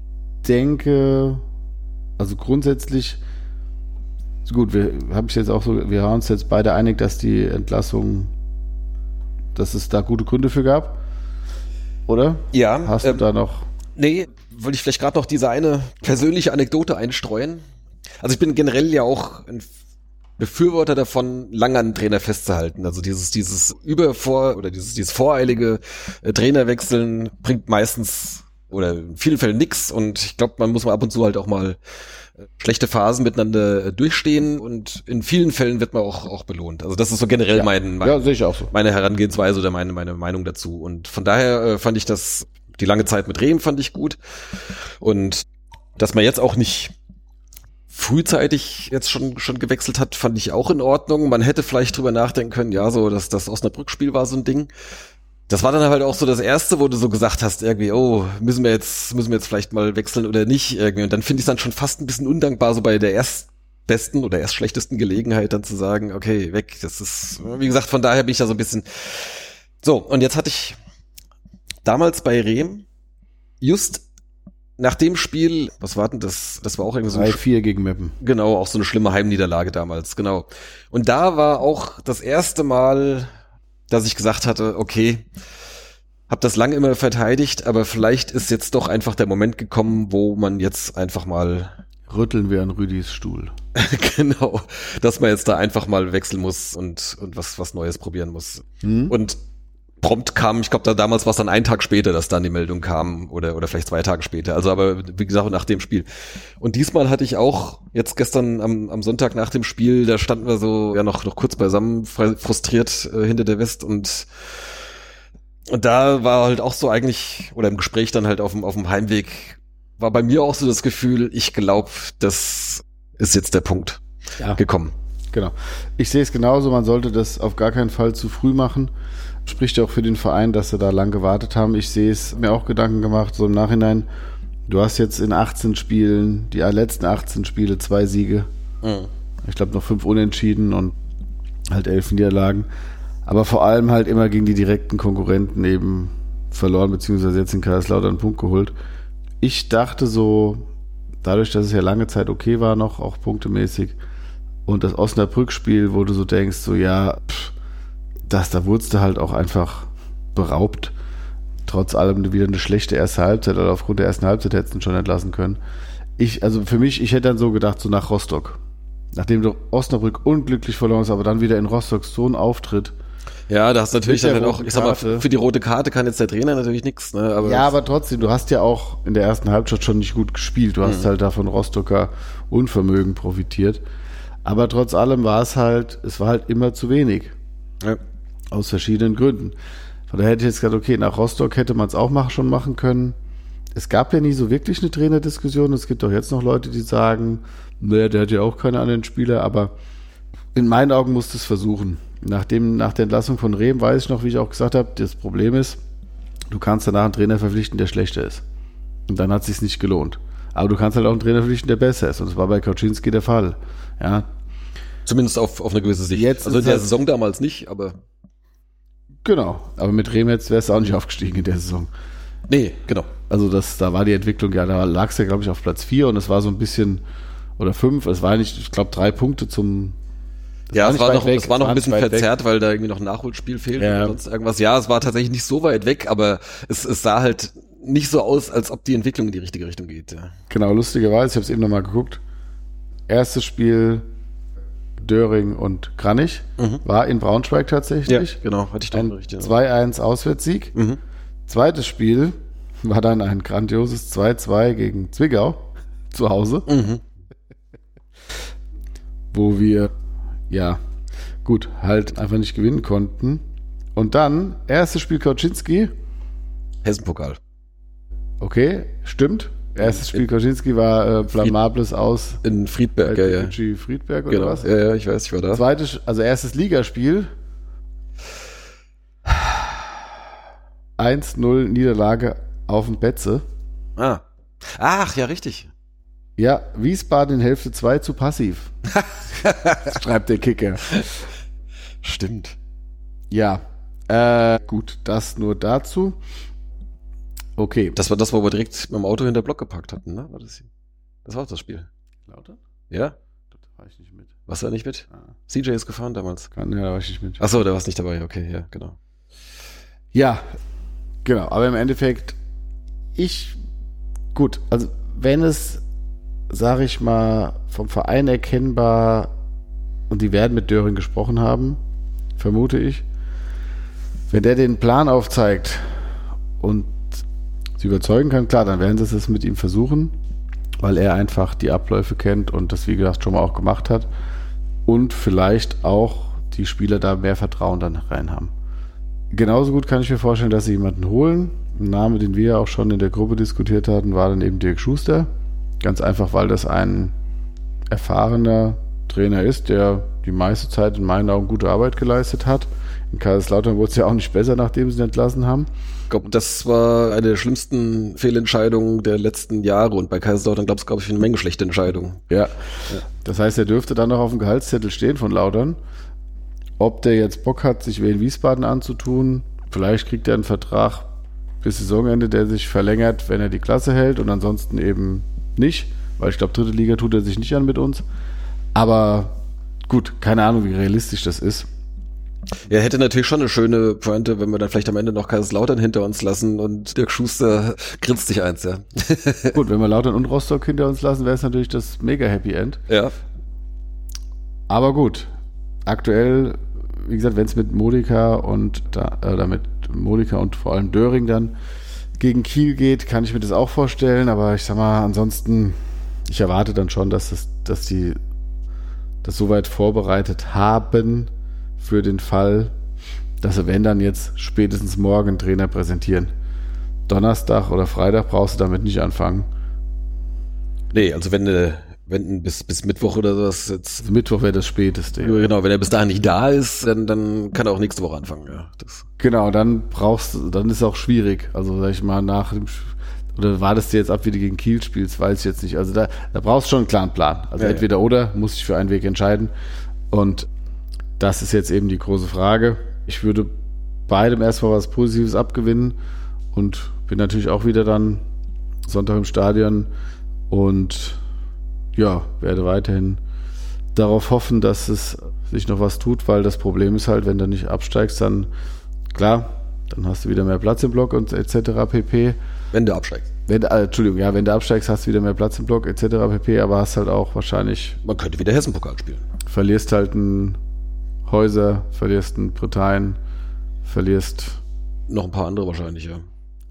denke, also grundsätzlich, gut, wir haben es jetzt auch so, wir haben uns jetzt beide einig, dass die Entlassung, dass es da gute Gründe für gab. oder? Ja. Hast du ähm, da noch... Nee, wollte ich vielleicht gerade noch diese eine persönliche Anekdote einstreuen. Also ich bin generell ja auch ein Befürworter davon, lang an den Trainer festzuhalten. Also dieses dieses Übervor- oder dieses dieses voreilige äh, Trainerwechseln bringt meistens oder in vielen Fällen nix. Und ich glaube, man muss mal ab und zu halt auch mal äh, schlechte Phasen miteinander äh, durchstehen. Und in vielen Fällen wird man auch auch belohnt. Also das ist so generell Ja. mein, mein Ja, sehe ich auch so. meine Herangehensweise oder meine meine Meinung dazu. Und von daher äh, fand ich das die lange Zeit mit Rehm fand ich gut. Und dass man jetzt auch nicht frühzeitig jetzt schon schon gewechselt hat, fand ich auch in Ordnung. Man hätte vielleicht drüber nachdenken können, ja, so dass das Osnabrück-Spiel war so ein Ding. Das war dann halt auch so das erste, wo du so gesagt hast, irgendwie, oh, müssen wir jetzt müssen wir jetzt vielleicht mal wechseln oder nicht irgendwie. Und dann finde ich es dann schon fast ein bisschen undankbar, so bei der erstbesten oder erst schlechtesten Gelegenheit dann zu sagen, okay, weg. Das ist, wie gesagt, von daher bin ich da so ein bisschen so. Und jetzt hatte ich damals bei Rehm just nach dem Spiel, was war denn das? Das war auch irgendwie so drei vier gegen Meppen. Genau, auch so eine schlimme Heimniederlage damals, genau. Und da war auch das erste Mal, dass ich gesagt hatte, okay, hab das lange immer verteidigt, aber vielleicht ist jetzt doch einfach der Moment gekommen, wo man jetzt einfach mal Rütteln wir an Rüdis Stuhl. genau, dass man jetzt da einfach mal wechseln muss und und was was Neues probieren muss. Hm? Und prompt kam, ich glaube, da damals war es dann ein Tag später, dass dann die Meldung kam oder oder vielleicht zwei Tage später. Also aber wie gesagt nach dem Spiel. Und diesmal hatte ich auch jetzt gestern am, am Sonntag nach dem Spiel, da standen wir so ja noch noch kurz beisammen, frustriert äh, hinter der West und und da war halt auch so eigentlich oder im Gespräch dann halt auf dem auf dem Heimweg war bei mir auch so das Gefühl, ich glaube, das ist jetzt der Punkt Ja. gekommen. Genau. Ich sehe es genauso, man sollte das auf gar keinen Fall zu früh machen. Spricht ja auch für den Verein, dass sie da lang gewartet haben. Ich sehe es, mir auch Gedanken gemacht, so im Nachhinein, du hast jetzt in achtzehn Spielen, die letzten achtzehn Spiele, zwei Siege. Mhm. Ich glaube noch fünf Unentschieden und halt elf Niederlagen. Aber vor allem halt immer gegen die direkten Konkurrenten eben verloren, beziehungsweise jetzt in Kaiserslautern einen Punkt geholt. Ich dachte so, dadurch, dass es ja lange Zeit okay war noch, auch punktemäßig, und das Osnabrück-Spiel, wo du so denkst, so ja, pff, das, da wurdest du halt auch einfach beraubt. Trotz allem wieder eine schlechte erste Halbzeit, oder aufgrund der ersten Halbzeit hättest du ihn schon entlassen können. Ich, also für mich, ich hätte dann so gedacht, so nach Rostock. Nachdem du Osnabrück unglücklich verloren hast, aber dann wieder in Rostock so ein Auftritt. Ja, da hast du natürlich Mit dann der halt auch, ich sag mal, roten für die rote Karte kann jetzt der Trainer natürlich nichts, ne? Aber Ja, aber trotzdem, du hast ja auch in der ersten Halbzeit schon nicht gut gespielt. Du hast Mhm. halt da von Rostocker Unvermögen profitiert. Aber trotz allem war es halt, es war halt immer zu wenig. ja. Aus verschiedenen Gründen. Von daher hätte ich jetzt gesagt, okay, nach Rostock hätte man es auch mach, schon machen können. Es gab ja nie so wirklich eine Trainerdiskussion. Es gibt doch jetzt noch Leute, die sagen, naja, der hat ja auch keine anderen Spieler, aber in meinen Augen musst du es versuchen. Nachdem, nach der Entlassung von Rehm weiß ich noch, wie ich auch gesagt habe, das Problem ist, du kannst danach einen Trainer verpflichten, der schlechter ist. Und dann hat es sich nicht gelohnt. Aber du kannst halt auch einen Trainer verpflichten, der besser ist. Und das war bei Kaczynski der Fall. Ja. Zumindest auf, auf eine gewisse Sicht. Jetzt also in ist der halt- Saison damals nicht, aber Genau. Aber mit Rehm jetzt wärst du auch nicht aufgestiegen in der Saison. nee, genau. Also das, da war die Entwicklung, ja, da lag es ja, glaube ich, auf Platz vier und es war so ein bisschen, oder fünf, es war nicht, ich glaube, drei Punkte zum, das Ja, es nicht war weit noch, weg, es war noch ein nicht bisschen weit weg. verzerrt, weil da irgendwie noch ein Nachholspiel fehlt Ja. oder sonst irgendwas. Ja, es war tatsächlich nicht so weit weg, aber es, es sah halt nicht so aus, als ob die Entwicklung in die richtige Richtung geht. Ja. Genau, lustigerweise, ich habe es eben nochmal geguckt, erstes Spiel Döring und Kranich Mhm. war in Braunschweig tatsächlich. genau, hatte ich doch Ein berichtet. zwei eins Auswärtssieg. Mhm. Zweites Spiel war dann ein grandioses zwei zwei gegen Zwickau zu Hause, Mhm. wo wir, ja, gut, halt einfach nicht gewinnen konnten. Und dann, erstes Spiel Kaczynski, Hessenpokal. okay, stimmt. Erstes Spiel Kaczynski war äh, blamables aus In Friedberg, ja, ja. G Friedberg oder Genau. was? Ja, ja, ich weiß, ich war da. Zweites, also erstes Ligaspiel. eins null Niederlage auf dem Betze. Ah. Ach, ja, richtig. Ja, Wiesbaden in Hälfte zwei zu passiv. Schreibt der Kicker. Stimmt. Ja, äh, gut, das nur dazu. Okay. Das war das, wo wir direkt mit dem Auto hinter Block gepackt hatten, ne? War das, das war auch das Spiel. Lauter? Ja? Da war ich nicht mit. Warst du da nicht mit? Ah, C J ist gefahren damals. kann, ja, da war ich nicht mit. Achso, der warst nicht dabei. Okay, ja, genau. Ja, Genau, aber im Endeffekt, ich, gut, also wenn es, sage ich mal, vom Verein erkennbar, und die werden mit Döring gesprochen haben, vermute ich, wenn der den Plan aufzeigt und sie überzeugen kann, klar, dann werden sie es mit ihm versuchen, weil er einfach die Abläufe kennt und das, wie gesagt, schon mal auch gemacht hat und vielleicht auch die Spieler da mehr Vertrauen dann rein haben. Genauso gut kann ich mir vorstellen, dass sie jemanden holen. Ein Name, den wir auch schon in der Gruppe diskutiert hatten, war dann eben Dirk Schuster. Ganz einfach, weil das ein erfahrener Trainer ist, der die meiste Zeit in meinen Augen gute Arbeit geleistet hat. In Kaiserslautern wurde es ja auch nicht besser, nachdem sie ihn entlassen haben. Ich glaube, das war eine der schlimmsten Fehlentscheidungen der letzten Jahre und bei Kaiserslautern gab es, glaube ich, eine Menge schlechte Entscheidungen. Ja. ja, das heißt, er dürfte dann noch auf dem Gehaltszettel stehen von Lautern. Ob der jetzt Bock hat, sich Wien Wiesbaden anzutun, vielleicht kriegt er einen Vertrag bis Saisonende, der sich verlängert, wenn er die Klasse hält und ansonsten eben nicht, weil ich glaube, dritte Liga tut er sich nicht an mit uns. Aber gut, keine Ahnung, wie realistisch das ist. Ja, hätte natürlich schon eine schöne Pointe, wenn wir dann vielleicht am Ende noch Kaiserslautern hinter uns lassen und Dirk Schuster grinst sich eins, ja. Gut, wenn wir Lautern und Rostock hinter uns lassen, wäre es natürlich das mega Happy End. Ja. Aber gut, aktuell, wie gesagt, wenn es mit Modica und da, äh, mit Modica und vor allem Döring dann gegen Kiel geht, kann ich mir das auch vorstellen, aber ich sag mal, ansonsten, ich erwarte dann schon, dass das, dass die das soweit vorbereitet haben für den Fall, dass sie, wenn dann jetzt spätestens morgen einen Trainer präsentieren. Donnerstag oder Freitag brauchst du damit nicht anfangen. Nee, also wenn du wenn bis bis Mittwoch oder sowas jetzt. Also Mittwoch wäre das Späteste. Genau, wenn er bis dahin nicht da ist, dann dann kann er auch nächste Woche anfangen. Ja, das. Genau, dann brauchst du, dann ist es auch schwierig. Also sag ich mal, nach dem oder wartest du jetzt ab, wie du gegen Kiel spielst, weiß ich jetzt nicht. Also da, da brauchst du schon einen klaren Plan. Also ja, entweder ja. oder, muss ich für einen Weg entscheiden. Und das ist jetzt eben die große Frage. Ich würde beidem erstmal was Positives abgewinnen und bin natürlich auch wieder dann Sonntag im Stadion und ja, werde weiterhin darauf hoffen, dass es sich noch was tut, weil das Problem ist halt, wenn du nicht absteigst, dann klar, dann hast du wieder mehr Platz im Block und et cetera pp. Wenn du absteigst. Wenn, äh, Entschuldigung, ja, wenn du absteigst, hast du wieder mehr Platz im Block et cetera pp, aber hast halt auch wahrscheinlich... Man könnte wieder Hessen-Pokal spielen. Verlierst halt einen Häuser, verlierst einen Britannien, verlierst... Noch ein paar andere wahrscheinlich, ja.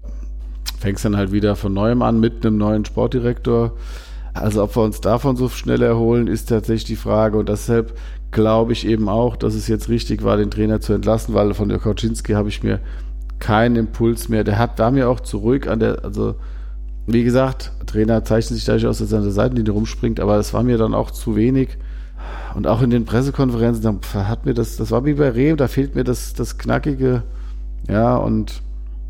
Fängst dann halt wieder von Neuem an mit einem neuen Sportdirektor. Also ob wir uns davon so schnell erholen, ist tatsächlich die Frage. Und deshalb glaube ich eben auch, dass es jetzt richtig war, den Trainer zu entlassen, weil von der Kauczynski habe ich mir keinen Impuls mehr. Der hat, war mir auch zu ruhig an der, also wie gesagt, Trainer zeichnet sich dadurch aus, dass er an der Seitenlinie rumspringt, aber das war mir dann auch zu wenig. Und auch in den Pressekonferenzen, da hat mir das, das war wie bei Rehm, da fehlt mir das, das Knackige. Ja, und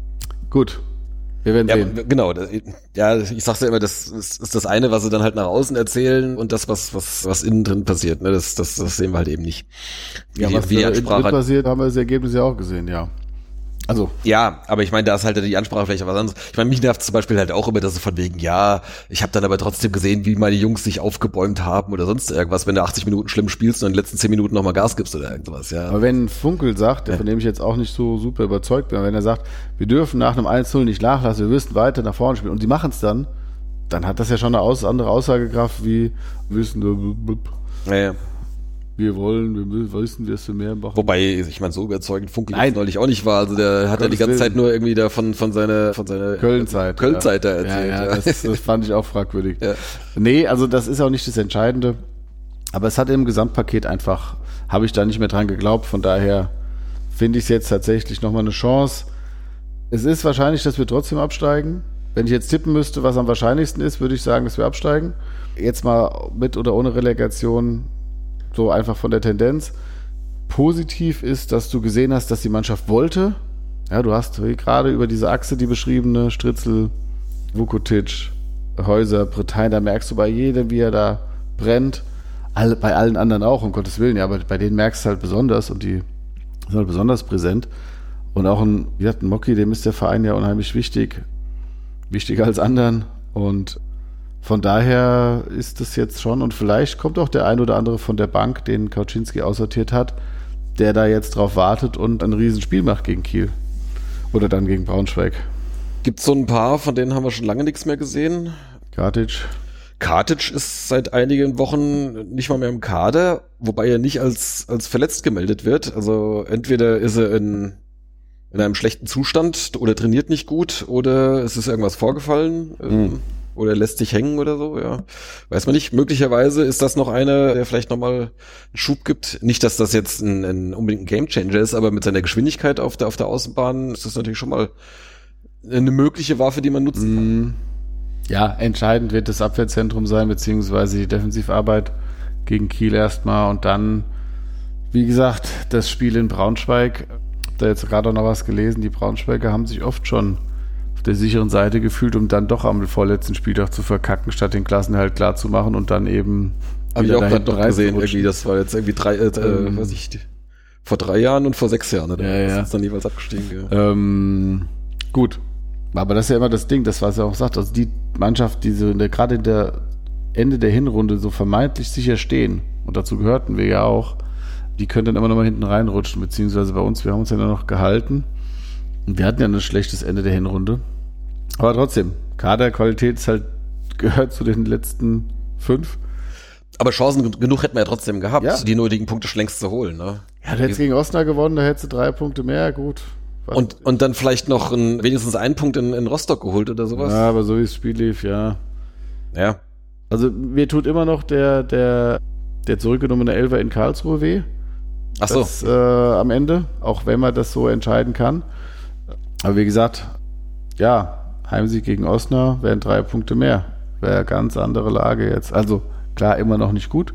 gut. Wir werden ja, sehen. Genau, ja, ich sag's ja immer, das ist, ist das eine, was sie dann halt nach außen erzählen und das, was was was innen drin passiert, ne, das das, das sehen wir halt eben nicht. Wie, ja, was wie innen drin passiert, haben wir das Ergebnis ja auch gesehen, ja. Also. Ja, aber ich meine, da ist halt die Ansprache vielleicht was anderes. Ich meine, mich nervt zum Beispiel halt auch immer, dass es von wegen, ja, ich habe dann aber trotzdem gesehen, wie meine Jungs sich aufgebäumt haben oder sonst irgendwas, wenn du achtzig Minuten schlimm spielst und in den letzten zehn Minuten nochmal Gas gibst oder irgendwas, ja. Aber wenn Funkel sagt, ja. von dem ich jetzt auch nicht so super überzeugt bin, wenn er sagt, wir dürfen nach einem eins null nicht nachlassen, wir müssen weiter nach vorne spielen und die machen es dann, dann hat das ja schon eine aus, andere Aussagekraft wie, wissen wir, ja, ja. wir wollen, wir wissen, wirst du mehr machen. Wobei, ich meine, so überzeugend Funkel jetzt neulich auch nicht war. Also der hat ja die ganze Zeit nur irgendwie da von, von seiner, von seiner Köln-Zeit, Köln-Zeit ja. da erzählt. Ja, ja, ja. Das, das fand ich auch fragwürdig. Ja. Nee, also das ist auch nicht das Entscheidende. Aber es hat im Gesamtpaket einfach, habe ich da nicht mehr dran geglaubt. Von daher finde ich es jetzt tatsächlich nochmal eine Chance. Es ist wahrscheinlich, dass wir trotzdem absteigen. Wenn ich jetzt tippen müsste, was am wahrscheinlichsten ist, würde ich sagen, dass wir absteigen. Jetzt mal mit oder ohne Relegation. So einfach von der Tendenz. Positiv ist, dass du gesehen hast, dass die Mannschaft wollte. Ja, du hast gerade über diese Achse, die beschriebene, Stritzel, Vukotic, Häuser, Britannien, da merkst du bei jedem, wie er da brennt. Alle, bei allen anderen auch, um Gottes Willen, ja, aber bei denen merkst du halt besonders und die sind halt besonders präsent. Und auch ein, wie gesagt, ein Mocki, dem ist der Verein ja unheimlich wichtig. Wichtiger als anderen. Und von daher ist es jetzt schon, und vielleicht kommt auch der ein oder andere von der Bank, den Kauczynski aussortiert hat, der da jetzt drauf wartet und ein Riesenspiel macht gegen Kiel. Oder dann gegen Braunschweig. Gibt's so ein paar, von denen haben wir schon lange nichts mehr gesehen? Kartic. Kartic ist seit einigen Wochen nicht mal mehr im Kader, wobei er nicht als als verletzt gemeldet wird. Also entweder ist er in in einem schlechten Zustand oder trainiert nicht gut oder es ist irgendwas vorgefallen mhm. oder lässt sich hängen oder so. Ja, weiß man nicht. Möglicherweise ist das noch einer, der vielleicht nochmal einen Schub gibt. Nicht, dass das jetzt ein, ein unbedingt ein Gamechanger ist, aber mit seiner Geschwindigkeit auf der auf der Außenbahn ist das natürlich schon mal eine mögliche Waffe, die man nutzen kann. Mhm. Ja, entscheidend wird das Abwehrzentrum sein, beziehungsweise die Defensivarbeit gegen Kiel erstmal und dann, wie gesagt, das Spiel in Braunschweig. Ich habe da jetzt gerade auch noch was gelesen. Die Braunschweiger haben sich oft schon auf der sicheren Seite gefühlt, um dann doch am vorletzten Spieltag zu verkacken, statt den Klassenerhalt klar zu machen und dann eben. Habe ich auch gerade noch gesehen, irgendwie, das war jetzt irgendwie drei, äh, ähm, weiß ich, vor drei Jahren und vor sechs Jahren, oder? Ja, ja. Das ist dann jeweils abgestiegen. Ja. Ähm, gut. Aber das ist ja immer das Ding, das was er auch sagt, also die Mannschaft, die so in der, gerade in der Ende der Hinrunde so vermeintlich sicher stehen, und dazu gehörten wir ja auch, die können dann immer noch mal hinten reinrutschen, beziehungsweise bei uns, wir haben uns ja nur noch gehalten und wir hatten ja ein schlechtes Ende der Hinrunde. Aber trotzdem, Kaderqualität ist halt, gehört zu den letzten fünf. Aber Chancen genug hätten wir ja trotzdem gehabt, ja. die nötigen Punkte schon längst zu holen. Ne? Ja, du hättest gegen Osnabrück gewonnen, da hättest du drei Punkte mehr, gut. Und, und dann vielleicht noch ein, wenigstens einen Punkt in, in Rostock geholt oder sowas. Ja, aber so wie das Spiel lief, ja. Ja. Also mir tut immer noch der, der, der zurückgenommene Elfer in Karlsruhe weh. Ach so. Das, äh, am Ende, auch wenn man das so entscheiden kann. Aber wie gesagt, ja, Heimsieg gegen Osnabrück wären drei Punkte mehr. Wäre eine ganz andere Lage jetzt. Also klar, immer noch nicht gut.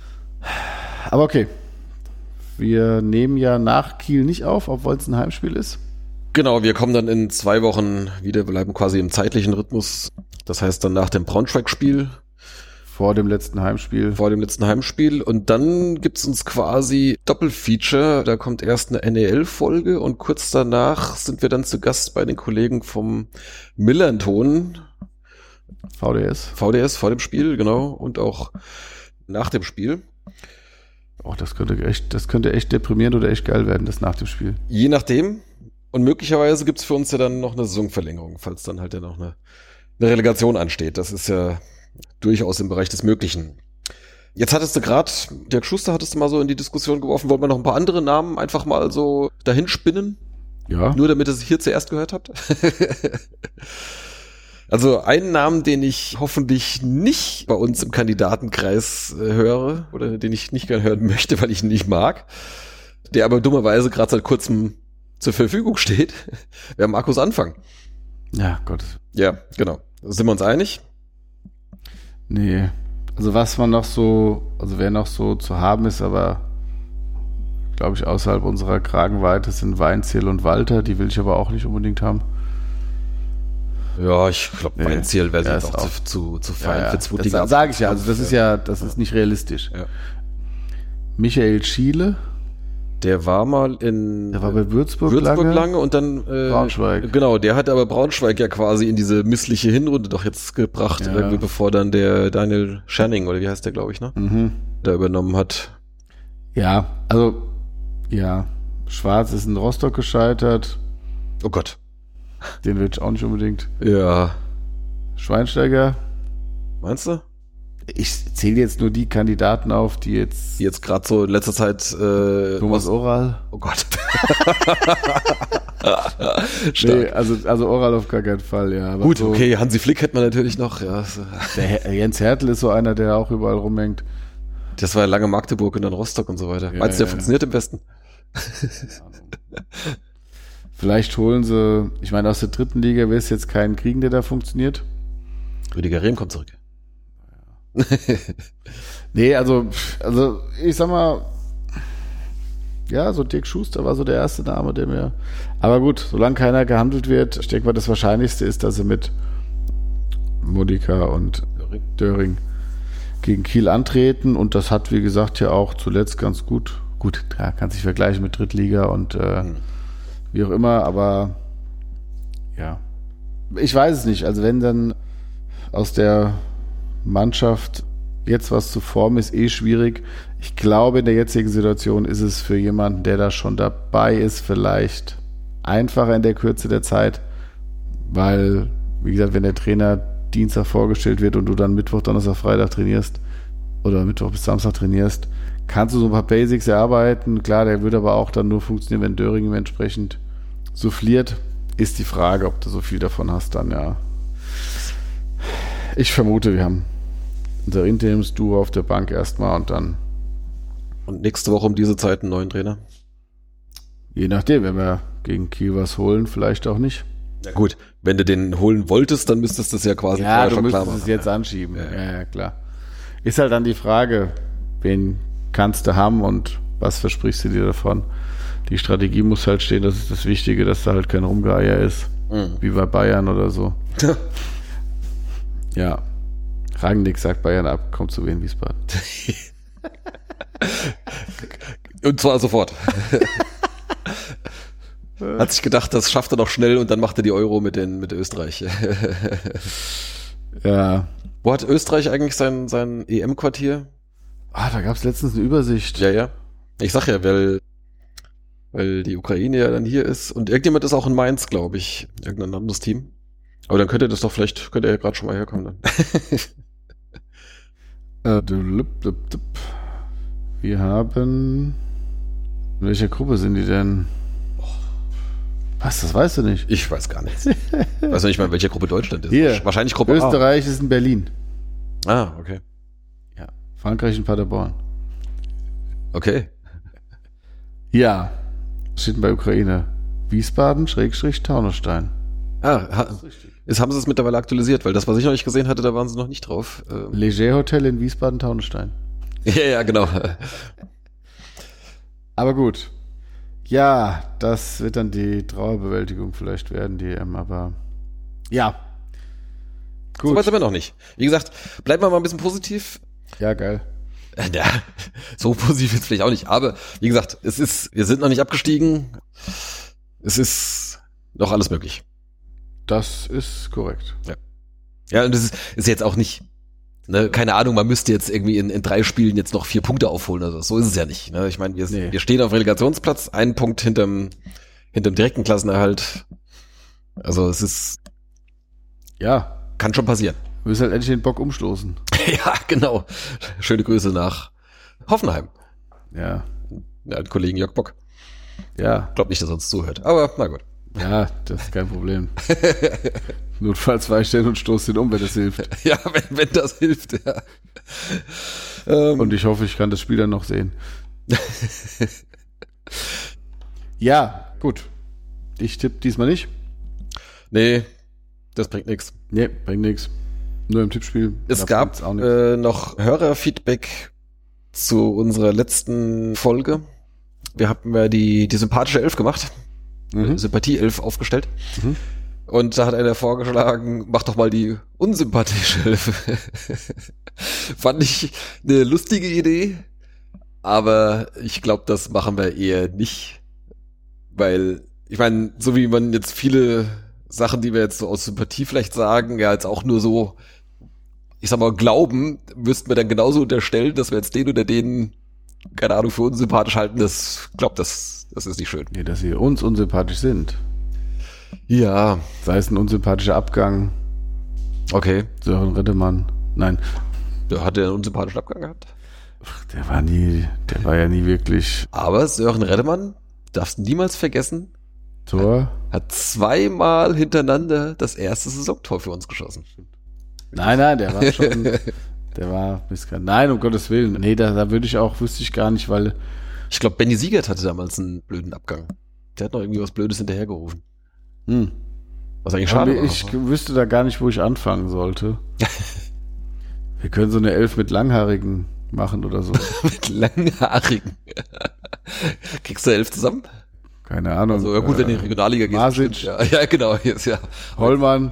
Aber okay. Wir nehmen ja nach Kiel nicht auf, obwohl es ein Heimspiel ist. Genau, wir kommen dann in zwei Wochen wieder, wir bleiben quasi im zeitlichen Rhythmus. Das heißt dann nach dem Braunschweig-Spiel. Vor dem letzten Heimspiel. Vor dem letzten Heimspiel. Und dann gibt's uns quasi Doppelfeature. Da kommt erst eine N E L-Folge und kurz danach sind wir dann zu Gast bei den Kollegen vom Millernton. V D S. V D S vor dem Spiel, genau. Und auch nach dem Spiel. Oh, das könnte echt, das könnte echt deprimierend oder echt geil werden, das nach dem Spiel. Je nachdem. Und möglicherweise gibt's für uns ja dann noch eine Saisonverlängerung, falls dann halt ja noch eine, eine Relegation ansteht. Das ist ja durchaus im Bereich des Möglichen. Jetzt hattest du gerade, Dirk Schuster hattest du mal so in die Diskussion geworfen, wollen wir noch ein paar andere Namen einfach mal so dahin spinnen? Ja. Nur damit ihr es hier zuerst gehört habt? Also einen Namen, den ich hoffentlich nicht bei uns im Kandidatenkreis äh, höre oder den ich nicht gerne hören möchte, weil ich ihn nicht mag, der aber dummerweise gerade seit kurzem zur Verfügung steht, wäre Markus Anfang. Ja, Gott. Ja, genau. Sind wir uns einig? Nee. Also was man noch so, also wer noch so zu haben ist, aber glaube ich außerhalb unserer Kragenweite sind Weinziel und Walter, die will ich aber auch nicht unbedingt haben. Ja, ich glaube, nee, Weinziel wäre jetzt auch, auch zu, zu, zu fein ja, ja. für Zweitliga. Das sage ich ja, also das ist ja, das ist nicht realistisch. Ja. Michael Schiele. Der war mal in Der war bei Würzburg, Würzburg lange, lange und dann äh, Braunschweig. Genau, der hat aber Braunschweig ja quasi in diese missliche Hinrunde doch jetzt gebracht, Ja. irgendwie bevor dann der Daniel Scherning, oder wie heißt der, glaube ich, ne? Mhm. Da übernommen hat. Ja, also ja, Schwarz ist in Rostock gescheitert. Oh Gott. Den will ich auch nicht unbedingt. Ja. Schweinsteiger. Meinst du? Ich zähle jetzt nur die Kandidaten auf, die jetzt... Die jetzt gerade so in letzter Zeit äh, Thomas was- Oral. Oh Gott. Nee, Stark. also, also Oral auf gar keinen Fall, ja. Aber Gut, so, okay, Hansi Flick hätte man natürlich noch, ja. so- Der Her- Jens Hertel ist so einer, der auch überall rumhängt. Das war ja lange Magdeburg und dann Rostock und so weiter. Ja, Meinst du, der ja. funktioniert im Westen? Vielleicht holen sie, ich meine, aus der dritten Liga wird es jetzt keinen kriegen, der da funktioniert. Rüdiger Rehm kommt zurück. Nee, also, also ich sag mal, ja, so Dirk Schuster war so der erste Name, der mir. Aber gut, solange keiner gehandelt wird, ich denke mal, das Wahrscheinlichste ist, dass sie mit Modica und Döring. Döring gegen Kiel antreten, und das hat, wie gesagt, ja auch zuletzt ganz gut, gut, ja, kann sich vergleichen mit Drittliga und äh, Mhm. wie auch immer, aber ja, ich weiß es nicht. Also wenn dann aus der Mannschaft jetzt was zu formen, ist eh schwierig. Ich glaube, in der jetzigen Situation ist es für jemanden, der da schon dabei ist, vielleicht einfacher in der Kürze der Zeit, weil, wie gesagt, wenn der Trainer Dienstag vorgestellt wird und du dann Mittwoch, Donnerstag, Freitag trainierst oder Mittwoch bis Samstag trainierst, kannst du so ein paar Basics erarbeiten. Klar, der wird aber auch dann nur funktionieren, wenn Döring ihm entsprechend souffliert. Ist die Frage, ob du so viel davon hast dann, ja. Ich vermute, wir haben unser Interimsduo auf der Bank erstmal und dann. Und nächste Woche um diese Zeit einen neuen Trainer? Je nachdem, wenn wir gegen Kiel was holen, vielleicht auch nicht. Ja gut, wenn du den holen wolltest, dann müsstest du es ja quasi ja, vorher du schon klar müsstest machen. es jetzt anschieben. Ja. Ja, ja, klar. Ist halt dann die Frage, wen kannst du haben und was versprichst du dir davon? Die Strategie muss halt stehen, das ist das Wichtige, dass da halt kein Rumgeier ist, mhm. wie bei Bayern oder so. Ja. Rangnick sagt Bayern ab, kommt zu Wien Wiesbaden. Und zwar sofort. Hat sich gedacht, das schafft er noch schnell und dann macht er die Euro mit den mit Österreich. Ja. Wo hat Österreich eigentlich sein, sein E M-Quartier? Ah, da gab es letztens eine Übersicht. Ja, ja. Ich sag ja, weil, weil die Ukraine ja dann hier ist und irgendjemand ist auch in Mainz, glaube ich. Irgendein anderes Team. Aber dann könnte das doch vielleicht, könnte er ja gerade schon mal herkommen dann. Wir haben... In welcher Gruppe sind die denn? Was, das weißt du nicht? Ich weiß gar nichts. Ich weiß noch nicht mal, in welcher Gruppe Deutschland ist. Hier, wahrscheinlich Gruppe Österreich A. ist in Berlin. Ah, okay. Ja, Frankreich in Paderborn. Okay. Ja, steht denn bei Ukraine? Wiesbaden, Schrägstrich, Taunusstein. Ah, ha, ist, haben sie es mittlerweile aktualisiert, weil das, was ich noch nicht gesehen hatte, da waren sie noch nicht drauf. Ähm. Leger Hotel in Wiesbaden, Taunusstein. Ja, ja, genau. Aber gut. Ja, das wird dann die Trauerbewältigung vielleicht werden, die E M, aber ja. Gut. So weit sind wir noch nicht. Wie gesagt, bleiben wir mal ein bisschen positiv. Ja, geil. Ja, so positiv jetzt vielleicht auch nicht, aber wie gesagt, es ist, wir sind noch nicht abgestiegen. Es ist noch alles möglich. Das ist korrekt. Ja. Ja, und das ist, ist jetzt auch nicht, ne, keine Ahnung, man müsste jetzt irgendwie in, in drei Spielen jetzt noch vier Punkte aufholen oder so. So ist es ja nicht. Ne? Ich meine, wir, nee. wir stehen auf Relegationsplatz, einen Punkt hinterm, hinterm direkten Klassenerhalt. Also es ist, ja, kann schon passieren. Wir müssen halt endlich den Bock umstoßen. Ja, genau. Schöne Grüße nach Hoffenheim. Ja. Ja, den Kollegen Jörg Bock. Ja. Glaub nicht, dass er uns zuhört, aber na gut. Ja, das ist kein Problem. Notfalls weichstellen und stoß den um, wenn das hilft. Ja, wenn, wenn das hilft, ja. Ähm. Und ich hoffe, ich kann das Spiel dann noch sehen. Ja, gut. Ich tippe diesmal nicht. Nee, das bringt nichts. Nee, bringt nichts. Nur im Tippspiel. Es gab äh, noch Hörerfeedback zu unserer letzten Folge. Wir haben ja die, die sympathische Elf gemacht. Mhm. Sympathie-Elf aufgestellt. Mhm. Und da hat einer vorgeschlagen, mach doch mal die unsympathische Elf. Fand ich eine lustige Idee, aber ich glaube, das machen wir eher nicht. Weil, ich meine, so wie man jetzt viele Sachen, die wir jetzt so aus Sympathie vielleicht sagen, ja jetzt auch nur so, ich sag mal, glauben, müssten wir dann genauso unterstellen, dass wir jetzt den oder den, keine Ahnung, für unsympathisch halten. Das, glaub, das, das ist nicht schön. Nee, dass sie uns unsympathisch sind. Ja. Sei es ein unsympathischer Abgang. Okay. Sören Rittemann. Nein. Der hat einen unsympathischen Abgang gehabt? Ach, der war nie, der war ja nie wirklich. Aber Sören Rittemann, darfst du niemals vergessen, Tor. Hat, hat zweimal hintereinander das erste Saisontor für uns geschossen. Nein, nein, der war schon, der war, nein, um Gottes Willen. Nee, da, da würde ich auch, wüsste ich gar nicht, weil. Ich glaube, Benny Siegert hatte damals einen blöden Abgang. Der hat noch irgendwie was Blödes hinterhergerufen. Hm. Was eigentlich schade war. Ich wüsste da gar nicht, wo ich anfangen sollte. Wir können so eine Elf mit Langhaarigen machen oder so. Mit Langhaarigen? Kriegst du Elf zusammen? Keine Ahnung. Also, ja gut, äh, wenn die Regionalliga geht. Masic. Ja, ja, genau. Jetzt, ja. Hollmann.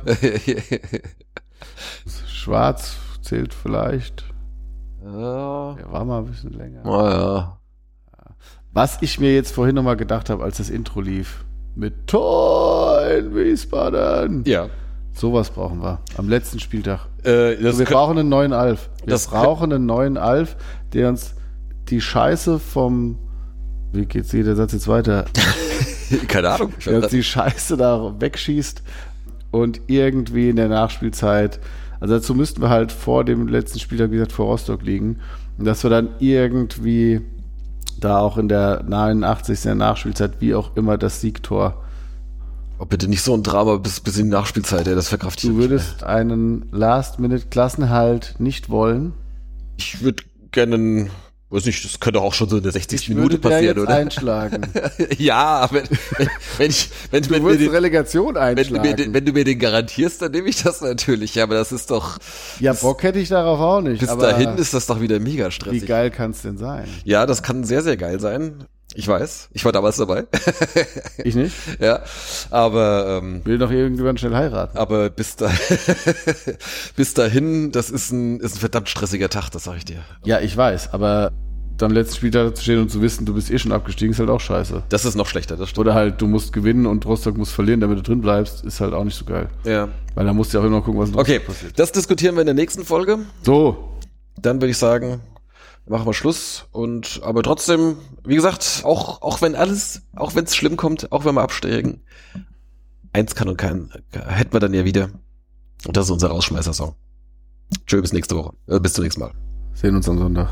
Schwarz zählt vielleicht. Ja. Der war mal ein bisschen länger. Oh, ja. Was ich mir jetzt vorhin nochmal gedacht habe, als das Intro lief. Mit Tor in Wiesbaden. Ja. Sowas brauchen wir. Am letzten Spieltag. Äh, das also wir brauchen einen neuen Alf. Wir das brauchen einen neuen Alf, der uns die Scheiße vom... Wie geht's hier der Satz jetzt weiter? Keine Ahnung. Der uns die Scheiße da wegschießt und irgendwie in der Nachspielzeit, also dazu müssten wir halt vor dem letzten Spieltag, wie gesagt, vor Rostock liegen. Und dass wir dann irgendwie da auch in der neunundachtzigsten in der Nachspielzeit, wie auch immer, das Siegtor. Oh, bitte nicht so ein Drama bis, bis in die Nachspielzeit, ey, das verkraftet. Du würdest einen Last-Minute-Klassenhalt nicht wollen? Ich würde gerne, weiß nicht, das könnte auch schon so in der sechzigsten Minute Ich würde passieren, jetzt oder? einschlagen. Ja, wenn, wenn, wenn ich, wenn, Du wenn, würdest mir den, Relegation wenn, du einschlagen. mir den, wenn du mir den garantierst, dann nehme ich das natürlich. Ja, aber das ist doch. Ja, bis, Bock hätte ich darauf auch nicht. Bis aber dahin ist das doch wieder mega wie stressig. geil kann es denn sein? Ja, das kann sehr, sehr geil sein. Ich weiß. Ich war damals dabei. Ich nicht? Ja. Aber, ähm, Will doch irgendjemand schnell heiraten. aber bis da, bis dahin, das ist ein, ist ein verdammt stressiger Tag, das sag ich dir. Ja, ich weiß, aber am letzten Spieltag zu stehen und zu wissen, du bist eh schon abgestiegen, ist halt auch scheiße. Das ist noch schlechter, das stimmt. Oder halt, du musst gewinnen und Rostock muss verlieren, damit du drin bleibst, ist halt auch nicht so geil. Ja. Weil da musst du ja auch immer gucken, was in Okay, Rostock passiert. das diskutieren wir in der nächsten Folge. So, Dann würde ich sagen, machen wir Schluss. Und aber trotzdem, wie gesagt, auch auch wenn alles, auch wenn es schlimm kommt, auch wenn wir absteigen, eins kann und kein, hätten wir dann ja wieder. Und das ist unser Rausschmeißer-Song. Tschö, bis nächste Woche. Äh, bis zum nächsten Mal. sehen uns am Sonntag.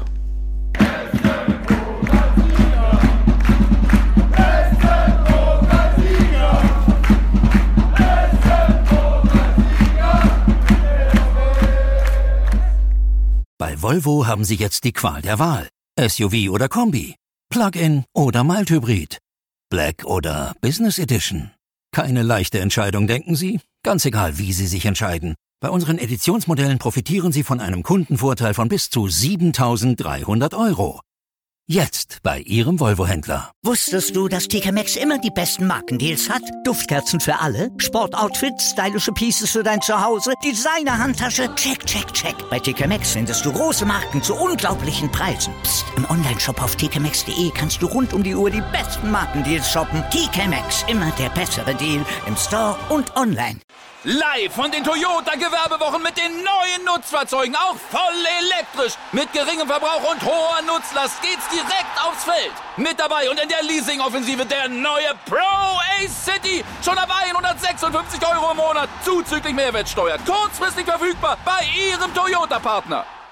Bei Volvo haben Sie jetzt die Qual der Wahl. S U V oder Kombi, Plug-in oder Mild-Hybrid, Black oder Business Edition. Keine leichte Entscheidung, denken Sie? Ganz egal, wie Sie sich entscheiden. Bei unseren Editionsmodellen profitieren Sie von einem Kundenvorteil von bis zu siebentausenddreihundert Euro. Jetzt bei Ihrem Volvo-Händler. Wusstest du, dass T K Maxx immer die besten Markendeals hat? Duftkerzen für alle, Sportoutfits, stylische Pieces für dein Zuhause, Designer-Handtasche, check, check, check. Bei T K Maxx findest du große Marken zu unglaublichen Preisen. Psst. Im Onlineshop auf t k maxx punkt de kannst du rund um die Uhr die besten Markendeals shoppen. T K Maxx, immer der bessere Deal im Store und online. Live von den Toyota-Gewerbewochen mit den neuen Nutzfahrzeugen, auch voll elektrisch. Mit geringem Verbrauch und hoher Nutzlast geht's direkt aufs Feld. Mit dabei und in der Leasing-Offensive der neue Pro-Ace-City. Schon ab hundertsechsundfünfzig Euro im Monat, zuzüglich Mehrwertsteuer. Kurzfristig verfügbar bei Ihrem Toyota-Partner.